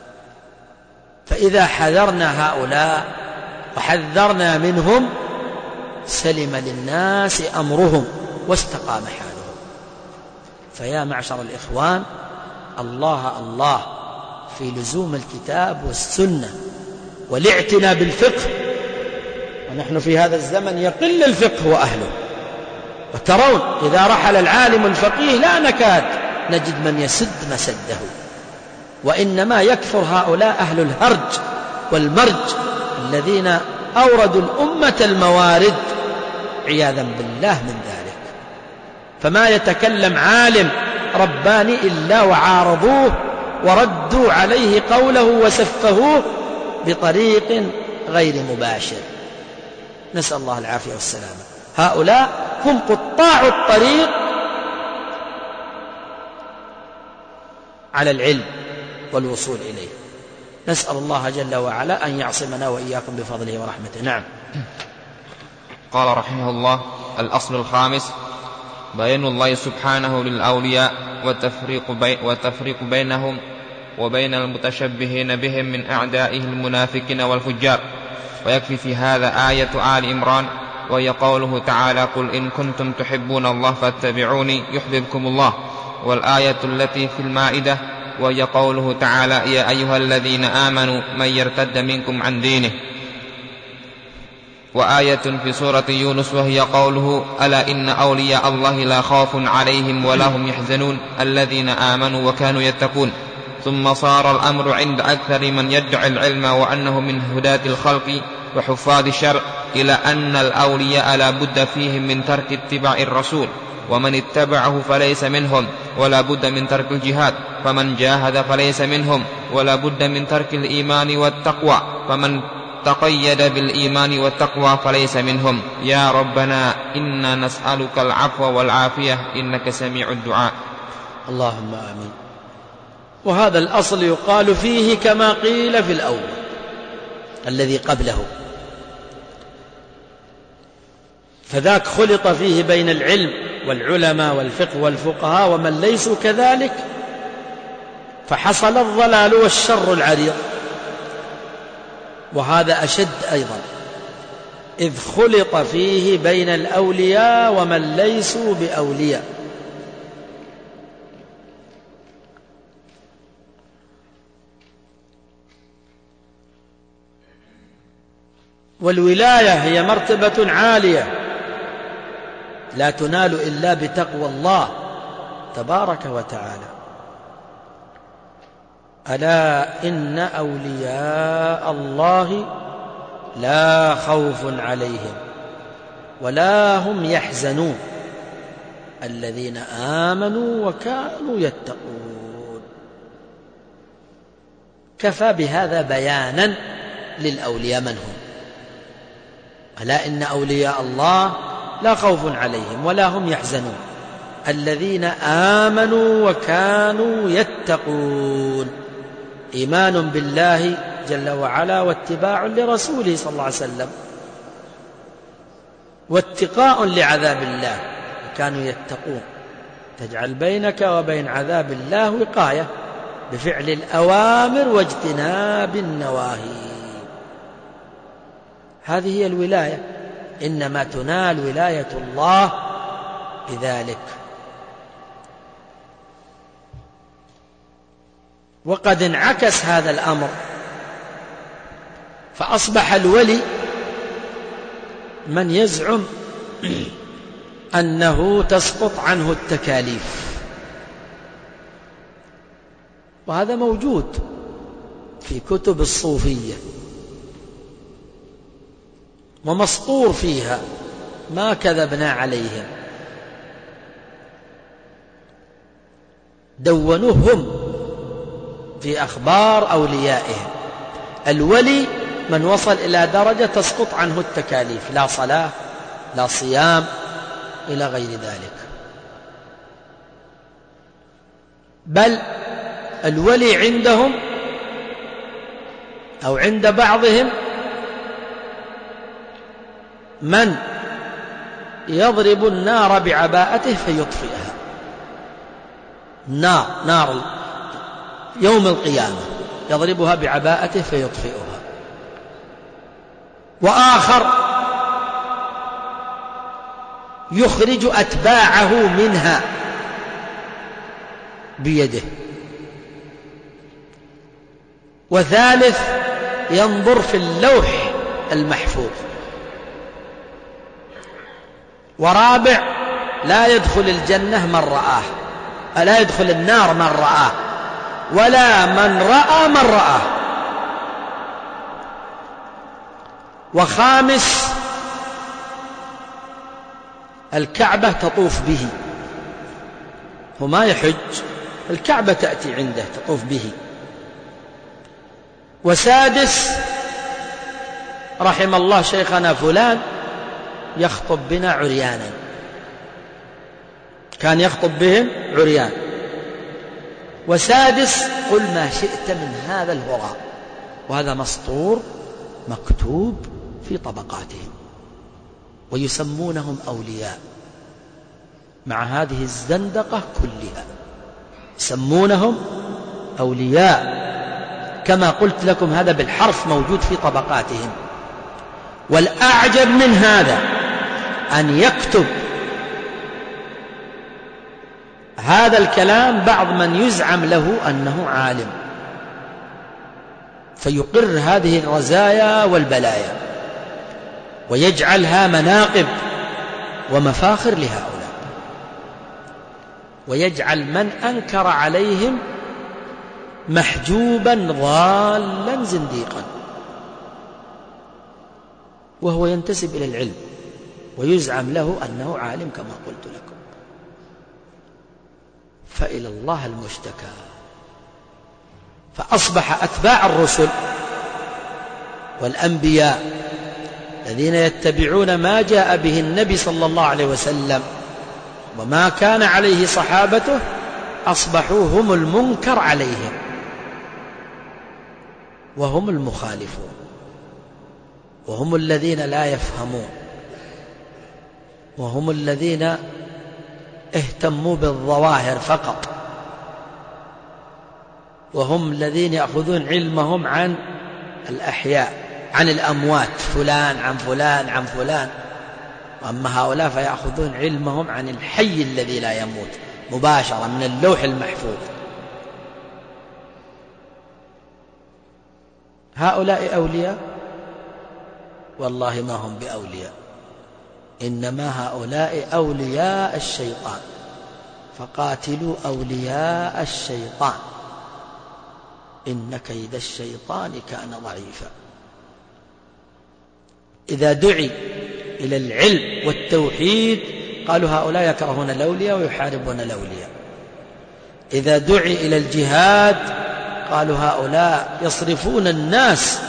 فإذا حذرنا هؤلاء وحذرنا منهم سلم للناس أمرهم واستقام حالهم. فيا معشر الإخوان، الله في لزوم الكتاب والسنة والاعتناء بالفقه. ونحن في هذا الزمن يقل الفقه وأهله، وترون إذا رحل العالم الفقيه لا نكاد نجد من يسد مسده، وإنما يكثر هؤلاء أهل الهرج والمرج الذين أوردوا الأمة الموارد عياذا بالله من ذلك. فما يتكلم عالم رباني إلا وعارضوه وردوا عليه قوله وسفهوه بطريق غير مباشر، نسأل الله العافية والسلامة. هؤلاء هم قطاع الطريق على العلم والوصول إليه. نسأل الله جل وعلا أن يعصمنا وإياكم بفضله ورحمته. نعم. قال رحمه الله: الأصل الخامس بيان الله سبحانه للأولياء والتفريق بينهم وبين المتشبهين بهم من أعدائه المنافقين والفجار. ويكفي في هذا آية آل عمران، وهي قوله تعالى: قل إن كنتم تحبون الله فاتبعوني يحببكم الله. والآية التي في المائدة، وهي قوله تعالى: يا أيها الذين آمنوا من يرتد منكم عن دينه. وآية في سورة يونس، وهي قوله: ألا إن أولياء الله لا خوف عليهم ولا هم يحزنون الذين آمنوا وكانوا يتقون. ثم صار الأمر عند أكثر من يدعي العلم وأنه من هداة الخلق وحفاظ الشرع إلى أن الأولياء لا بد فيهم من ترك اتباع الرسول، ومن اتبعه فليس منهم، ولا بد من ترك الجهاد، فمن جاهد فليس منهم، ولا بد من ترك الإيمان والتقوى، فمن تقيد بالإيمان والتقوى فليس منهم. يا ربنا إنا نسألك العفو والعافية إنك سميع الدعاء. اللهم آمين. وهذا الأصل يقال فيه كما قيل في الأول الذي قبله، فذاك خلط فيه بين العلم والعلماء والفقه والفقهاء ومن ليسوا كذلك، فحصل الضلال والشر العريض. وهذا أشد أيضا، إذ خلط فيه بين الأولياء ومن ليسوا بأولياء. والولاية هي مرتبة عالية لا تنال إلا بتقوى الله تبارك وتعالى. ألا إن أولياء الله لا خوف عليهم ولا هم يحزنون الذين آمنوا وكانوا يتقون. كفى بهذا بيانا للأولياء من هم. ألا إن أولياء الله لا خوف عليهم ولا هم يحزنون الذين آمنوا وكانوا يتقون. إيمان بالله جل وعلا واتباع لرسوله صلى الله عليه وسلم واتقاء لعذاب الله، وكانوا يتقون. تجعل بينك وبين عذاب الله وقاية بفعل الأوامر واجتناب النواهي. هذه هي الولاية، إنما تنال ولاية الله بذلك. وقد انعكس هذا الأمر، فأصبح الولي من يزعم أنه تسقط عنه التكاليف، وهذا موجود في كتب الصوفية ومسطور فيها، ما كذبنا عليهم، دونوهم في أخبار أوليائهم. الولي من وصل إلى درجة تسقط عنه التكاليف، لا صلاة لا صيام إلى غير ذلك، بل الولي عندهم أو عند بعضهم من يضرب النار بعباءته فيطفئها، نار يوم القيامة يضربها بعباءته فيطفئها، وآخر يخرج أتباعه منها بيده، وثالث ينظر في اللوح المحفوظ، ورابع لا يدخل الجنة من رآه، لا يدخل النار من رآه، ولا من رأى من رآه، وخامس الكعبة تطوف به، هو ما يحج، الكعبة تأتي عنده تطوف به، وسادس رحم الله شيخنا فلان يخطب بنا عريانا، كان يخطب بهم عريان، وسادس قل ما شئت من هذا الهراء، وهذا مسطور مكتوب في طبقاتهم، ويسمونهم أولياء مع هذه الزندقة كلها، يسمونهم أولياء كما قلت لكم، هذا بالحرف موجود في طبقاتهم. والأعجب من هذا أن يكتب هذا الكلام بعض من يزعم له أنه عالم، فيقر هذه الرزايا والبلايا ويجعلها مناقب ومفاخر لهؤلاء، ويجعل من أنكر عليهم محجوبا ضالا زنديقا، وهو ينتسب إلى العلم ويزعم له أنه عالم كما قلت لكم. فإلى الله المشتكى. فأصبح أتباع الرسل والأنبياء الذين يتبعون ما جاء به النبي صلى الله عليه وسلم وما كان عليه صحابته، أصبحوا هم المنكر عليهم وهم المخالفون، وهم الذين لا يفهمون، وهم الذين اهتموا بالظواهر فقط، وهم الذين يأخذون علمهم عن الأحياء، عن الأموات، فلان عن فلان عن فلان، وأما هؤلاء فيأخذون علمهم عن الحي الذي لا يموت مباشرة من اللوح المحفوظ. هؤلاء أولياء؟ والله ما هم بأولياء، إنما هؤلاء أولياء الشيطان، فقاتلوا أولياء الشيطان إن كيد الشيطان كان ضعيفا. إذا دعي إلى العلم والتوحيد قالوا هؤلاء يكرهون الأولياء ويحاربون الأولياء. إذا دعي إلى الجهاد قالوا هؤلاء يصرفون الناس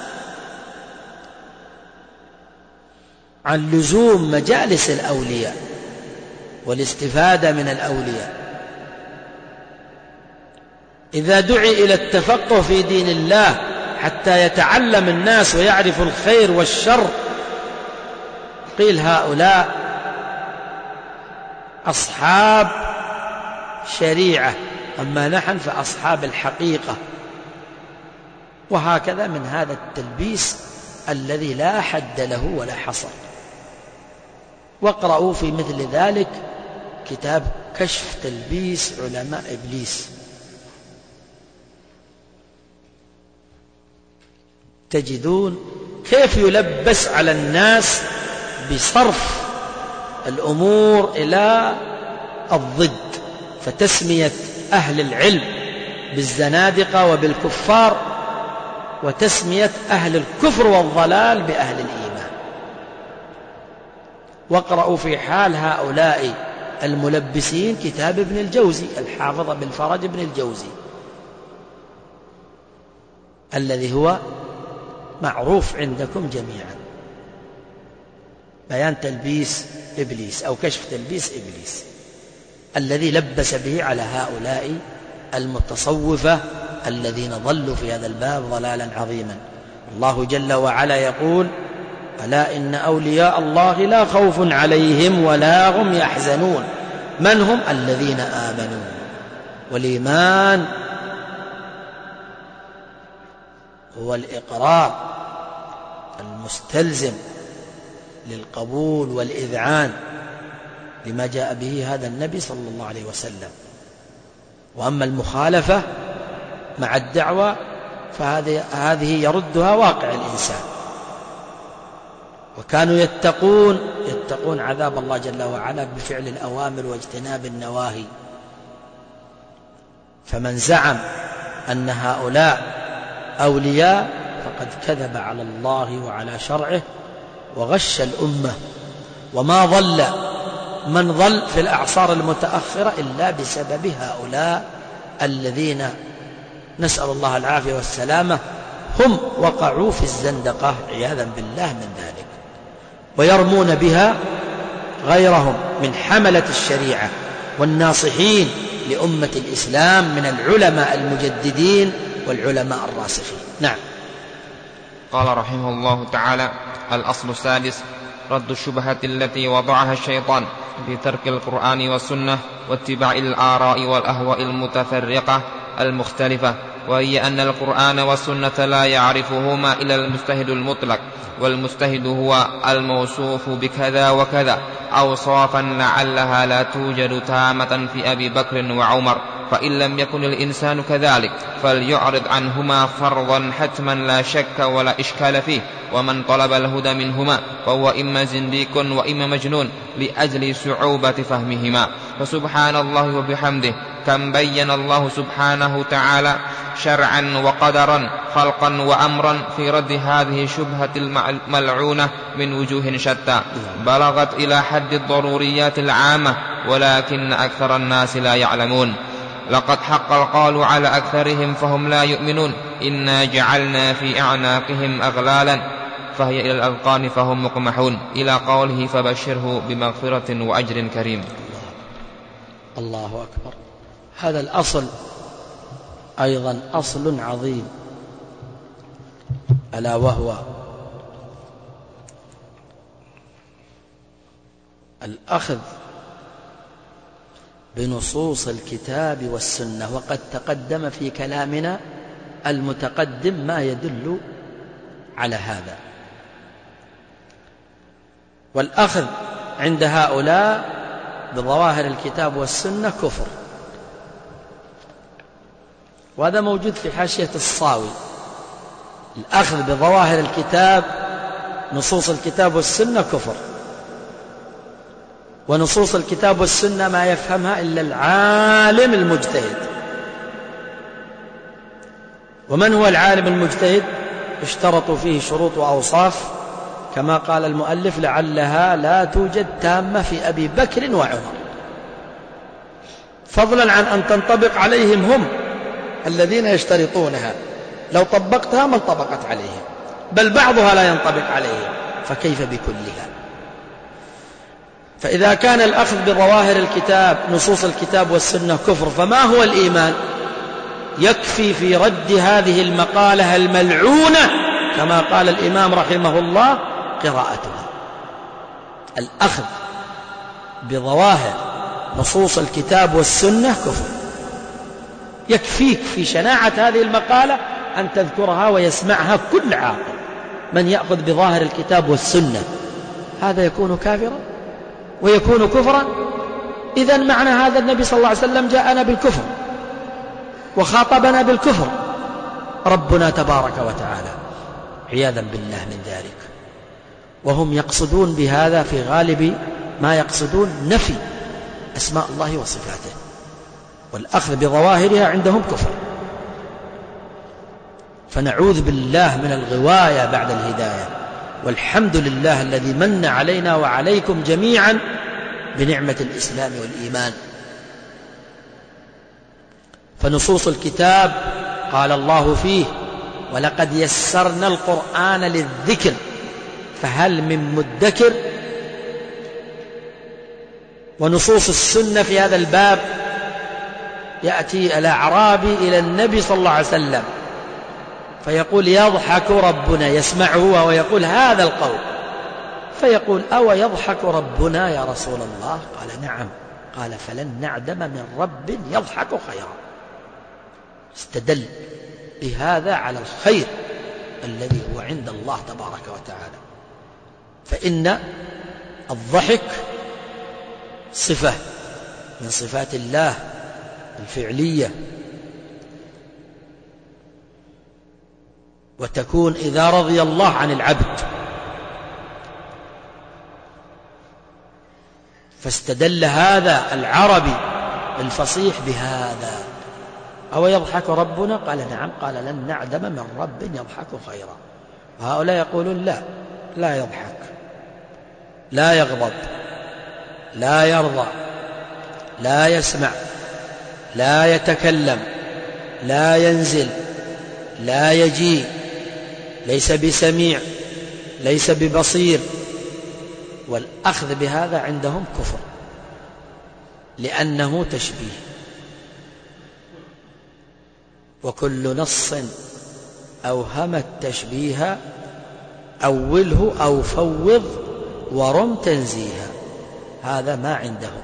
عن لزوم مجالس الأولياء والاستفادة من الأولياء. إذا دعي إلى التفقه في دين الله حتى يتعلم الناس ويعرفوا الخير والشر قيل هؤلاء أصحاب شريعة، أما نحن فأصحاب الحقيقة. وهكذا من هذا التلبيس الذي لا حد له ولا حصر. واقرأوا في مثل ذلك كتاب كشف تلبيس علماء إبليس تجدون كيف يلبس على الناس بصرف الأمور إلى الضد، فتسمية أهل العلم بالزنادقة وبالكفار، وتسمية أهل الكفر والضلال بأهل الإيمان. واقرأوا في حال هؤلاء الملبسين كتاب ابن الجوزي، الحافظ بن فرج بن الجوزي، الذي هو معروف عندكم جميعا، بيان تلبيس إبليس أو كشف تلبيس إبليس، الذي لبس به على هؤلاء المتصوفة الذين ضلوا في هذا الباب ضلالا عظيما. الله جل وعلا يقول: ألا إن أولياء الله لا خوف عليهم ولا هم يحزنون. من هم؟ الذين آمنوا. والإيمان هو الإقرار المستلزم للقبول والإذعان لما جاء به هذا النبي صلى الله عليه وسلم. وأما المخالفة مع الدعوة فهذه يردها واقع الإنسان. وكانوا يتقون عذاب الله جل وعلا بفعل الأوامر واجتناب النواهي. فمن زعم أن هؤلاء أولياء فقد كذب على الله وعلى شرعه وغش الأمة. وما ضل من ضل في الأعصار المتأخرة إلا بسبب هؤلاء الذين نسأل الله العافية والسلامة هم وقعوا في الزندقة عياذا بالله من ذلك، ويرمون بها غيرهم من حملة الشريعة والناصحين لأمة الإسلام من العلماء المجددين والعلماء الراسخين. نعم. قال رحمه الله تعالى: الأصل السادس: رد الشبهة التي وضعها الشيطان في ترك القرآن والسنة واتباع الآراء والأهواء المتفرقة المختلفة، وهي أن القرآن والسنة لا يعرفهما إلا المجتهد المطلق، والمجتهد هو الموصوف بكذا وكذا أوصافا لعلها لا توجد تامة في أبي بكر وعمر، فإن لم يكن الإنسان كذلك فليعرض عنهما فرضا حتما لا شك ولا إشكال فيه. ومن طلب الهدى منهما فهو إما زنديق وإما مجنون لأجل صعوبة فهمهما. فسبحان الله وبحمده كم بين الله سبحانه تعالى شرعا وقدرا خلقا وأمرا في رد هذه الشبهة الملعونة من وجوه شتى بلغت إلى حد الضروريات العامة، ولكن أكثر الناس لا يعلمون. لقد حق القول على أكثرهم فهم لا يؤمنون: إنا جعلنا في أعناقهم أغلالا فهي إلى الأذقان فهم مقمحون، إلى قوله: فبشره بمغفرة وأجر كريم. الله أكبر. هذا الأصل أيضا أصل عظيم، ألا وهو الأخذ بنصوص الكتاب والسنة. وقد تقدم في كلامنا المتقدم ما يدل على هذا. والأخذ عند هؤلاء بظواهر الكتاب والسنة كفر، وهذا موجود في حاشية الصاوي. الأخذ بظواهر الكتاب نصوص الكتاب والسنة كفر، ونصوص الكتاب والسنة ما يفهمها إلا العالم المجتهد. ومن هو العالم المجتهد؟ اشترطوا فيه شروط وأوصاف كما قال المؤلف: لعلها لا توجد تامة في أبي بكر وعمر، فضلا عن أن تنطبق عليهم هم الذين يشترطونها. لو طبقتها ما انطبقت عليهم، بل بعضها لا ينطبق عليهم، فكيف بكلها؟ فإذا كان الأخذ بظواهر الكتاب نصوص الكتاب والسنة كفر، فما هو الإيمان؟ يكفي في رد هذه المقالة الملعونة كما قال الإمام رحمه الله قراءتها. الأخذ بظواهر نصوص الكتاب والسنة كفر. يكفيك في شناعة هذه المقالة أن تذكرها ويسمعها كل عاقل. من يأخذ بظاهر الكتاب والسنة هذا يكون كافرا ويكون كفرا. إذن معنى هذا النبي صلى الله عليه وسلم جاءنا بالكفر وخاطبنا بالكفر ربنا تبارك وتعالى. عياذا بالله من ذلك. وهم يقصدون بهذا في غالب ما يقصدون نفي أسماء الله وصفاته، والأخذ بظواهرها عندهم كفر. فنعوذ بالله من الغواية بعد الهداية، والحمد لله الذي من علينا وعليكم جميعا بنعمة الإسلام والإيمان. فنصوص الكتاب قال الله فيه: ولقد يسرنا القرآن للذكر فهل من مدكر. ونصوص السنة في هذا الباب: يأتي الأعرابي إلى النبي صلى الله عليه وسلم فيقول: يضحك ربنا، يسمعه وهو يقول هذا القول، فيقول: أو يضحك ربنا يا رسول الله؟ قال: نعم. قال: فلن نعدم من رب يضحك خيرا. استدل بهذا على الخير الذي هو عند الله تبارك وتعالى. فإن الضحك صفة من صفات الله الفعلية، وتكون إذا رضي الله عن العبد. فاستدل هذا العربي الفصيح بهذا: أو يضحك ربنا؟ قال: نعم. قال: لن نعدم من رب يضحك خيرا. وهؤلاء يقولون: لا يضحك، لا يغضب، لا يرضى، لا يسمع، لا يتكلم، لا ينزل، لا يجيء، ليس بسميع، ليس ببصير. والأخذ بهذا عندهم كفر، لأنه تشبيه. وكل نص أوهم التشبيه أوله أو فوض ورم تنزيها، هذا ما عندهم.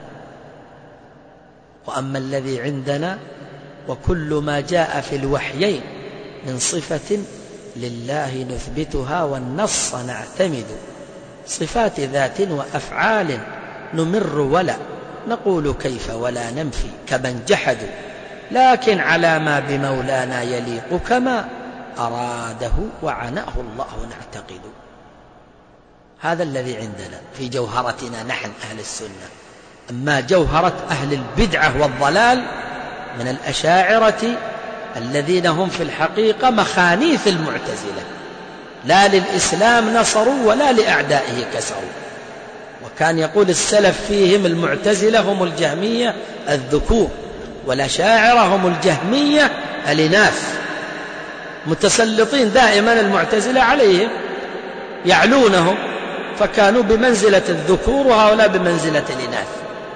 وأما الذي عندنا: وكل ما جاء في الوحيين من صفة لله نثبتها والنص نعتمد، صفات ذات وأفعال نمر ولا نقول كيف ولا ننفي كمن جحدوا، لكن على ما بمولانا يليق كما أراده وعناه الله نعتقد. هذا الذي عندنا في جوهرتنا نحن أهل السنة. أما جوهرة أهل البدعة والضلال من الأشاعرة الذين هم في الحقيقة مخانيث المعتزلة، لا للإسلام نصروا ولا لأعدائه كسروا. وكان يقول السلف فيهم: المعتزلة هم الجهمية الذكور، والأشاعرة هم الجهمية الإناث، متسلطين دائما المعتزلة عليهم، يعلونهم، فكانوا بمنزلة الذكور وهؤلاء بمنزلة الإناث.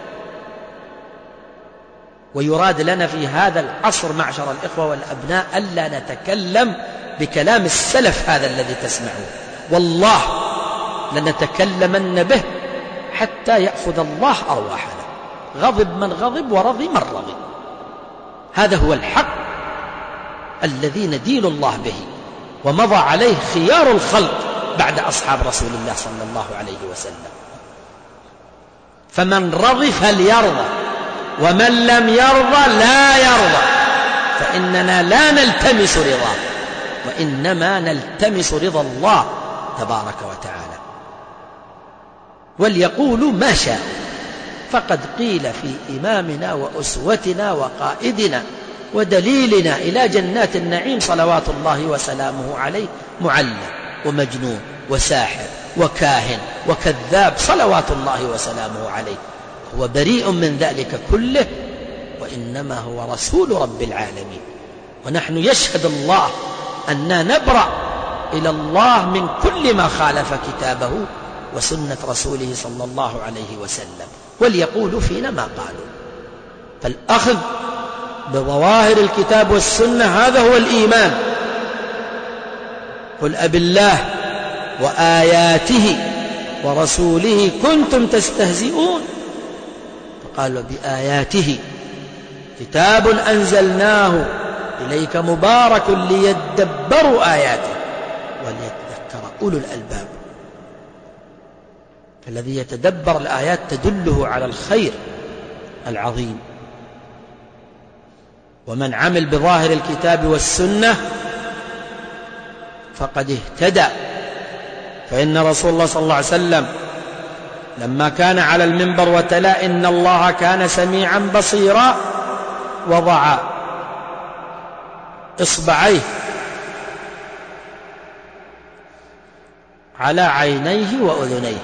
ويراد لنا في هذا العصر معشر الإخوة والأبناء ألا نتكلم بكلام السلف هذا الذي تسمعون، والله لنتكلمن به حتى يأخذ الله أرواحنا. غضب من غضب ورضي من رضي، هذا هو الحق الذي ندين الله به، ومضى عليه خيار الخلق بعد أصحاب رسول الله صلى الله عليه وسلم. فمن رضي فليرضى، ومن لم يرضى لا يرضى، فإننا لا نلتمس رضاه، وإنما نلتمس رضا الله تبارك وتعالى. وليقولوا ما شاء، فقد قيل في إمامنا وأسوتنا وقائدنا ودليلنا إلى جنات النعيم صلوات الله وسلامه عليه: معلم ومجنون وساحر وكاهن وكذاب صلوات الله وسلامه عليه. هو بريء من ذلك كله، وإنما هو رسول رب العالمين. ونحن يشهد الله أننا نبرأ إلى الله من كل ما خالف كتابه وسنة رسوله صلى الله عليه وسلم. وليقولوا فينا ما قالوا. فالأخذ بظواهر الكتاب والسنة هذا هو الإيمان. قل أبالله وآياته ورسوله كنتم تستهزئون. فقالوا: بآياته، كتاب أنزلناه إليك مبارك ليدبروا آياته وليتذكر أولو الألباب. الذي يتدبر الآيات تدله على الخير العظيم. ومن عمل بظاهر الكتاب والسنة فقد اهتدى. فإن رسول الله صلى الله عليه وسلم لما كان على المنبر وتلا إن الله كان سميعا بصيرا وضع إصبعيه على عينيه وأذنيه،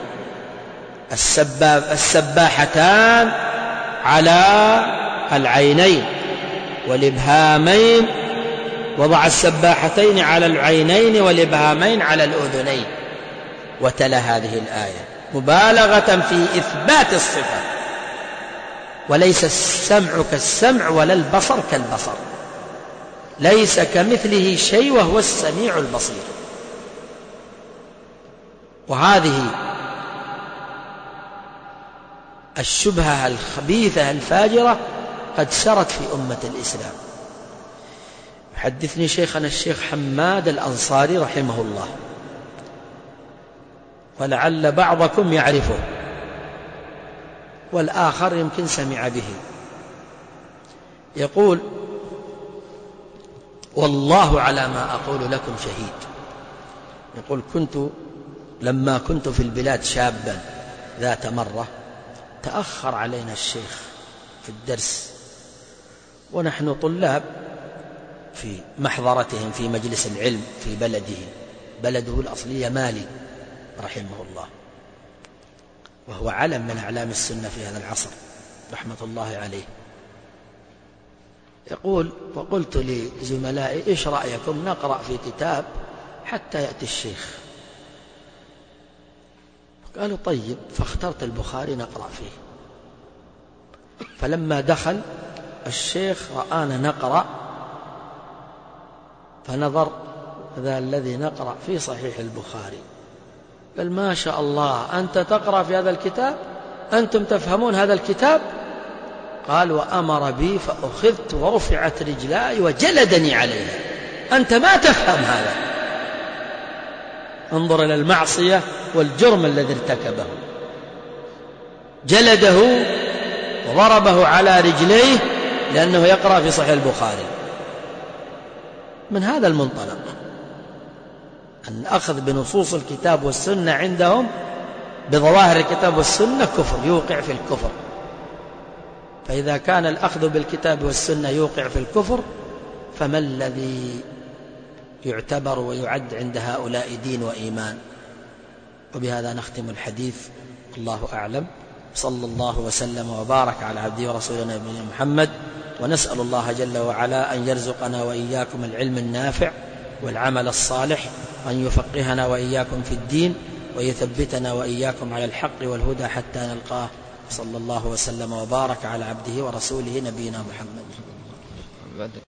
السباحتان على العينين والإبهامين، وضع السباحتين على العينين والإبهامين على الأذنين، وتلا هذه الآية مبالغة في إثبات الصفة. وليس السمع كالسمع ولا البصر كالبصر، ليس كمثله شيء وهو السميع البصير. وهذه الشبهة الخبيثة الفاجرة قد سرت في أمة الإسلام. يحدثني شيخنا الشيخ حماد الأنصاري رحمه الله، ولعل بعضكم يعرفه والآخر يمكن سمع به، يقول: والله على ما أقول لكم شهيد. يقول: لما كنت في البلاد شابا ذات مرة تأخر علينا الشيخ في الدرس، ونحن طلاب في محضرتهم في مجلس العلم في بلده الأصلي مالي رحمه الله، وهو علم من أعلام السنة في هذا العصر رحمة الله عليه. يقول: وقلت لزملائي: إيش رأيكم نقرأ في كتاب حتى يأتي الشيخ؟ قالوا: طيب. فاخترت البخاري نقرأ فيه. فلما دخل الشيخ رآنا نقرأ فنظر: ذا الذي نقرأ في صحيح البخاري. قال: ما شاء الله، أنت تقرأ في هذا الكتاب؟ أنتم تفهمون هذا الكتاب؟ قال: وأمر بي فأخذت ورفعت رجلاي وجلدني عليها. أنت ما تفهم هذا. انظر إلى المعصية والجرم الذي ارتكبه. جلده وضربه على رجليه لأنه يقرأ في صحيح البخاري. من هذا المنطلق أن أخذ بنصوص الكتاب والسنة عندهم بظواهر الكتاب والسنة كفر، يوقع في الكفر. فإذا كان الأخذ بالكتاب والسنة يوقع في الكفر، فما الذي يعتبر ويعد عند هؤلاء دين وإيمان؟ وبهذا نختم الحديث، الله أعلم. صلى الله وسلم وبارك على عبده ورسوله نبينا محمد، ونسأل الله جل وعلا أن يرزقنا وإياكم العلم النافع والعمل الصالح، وأن يفقهنا وإياكم في الدين، ويثبتنا وإياكم على الحق والهدى حتى نلقاه. صلى الله وسلم وبارك على عبده ورسوله نبينا محمد.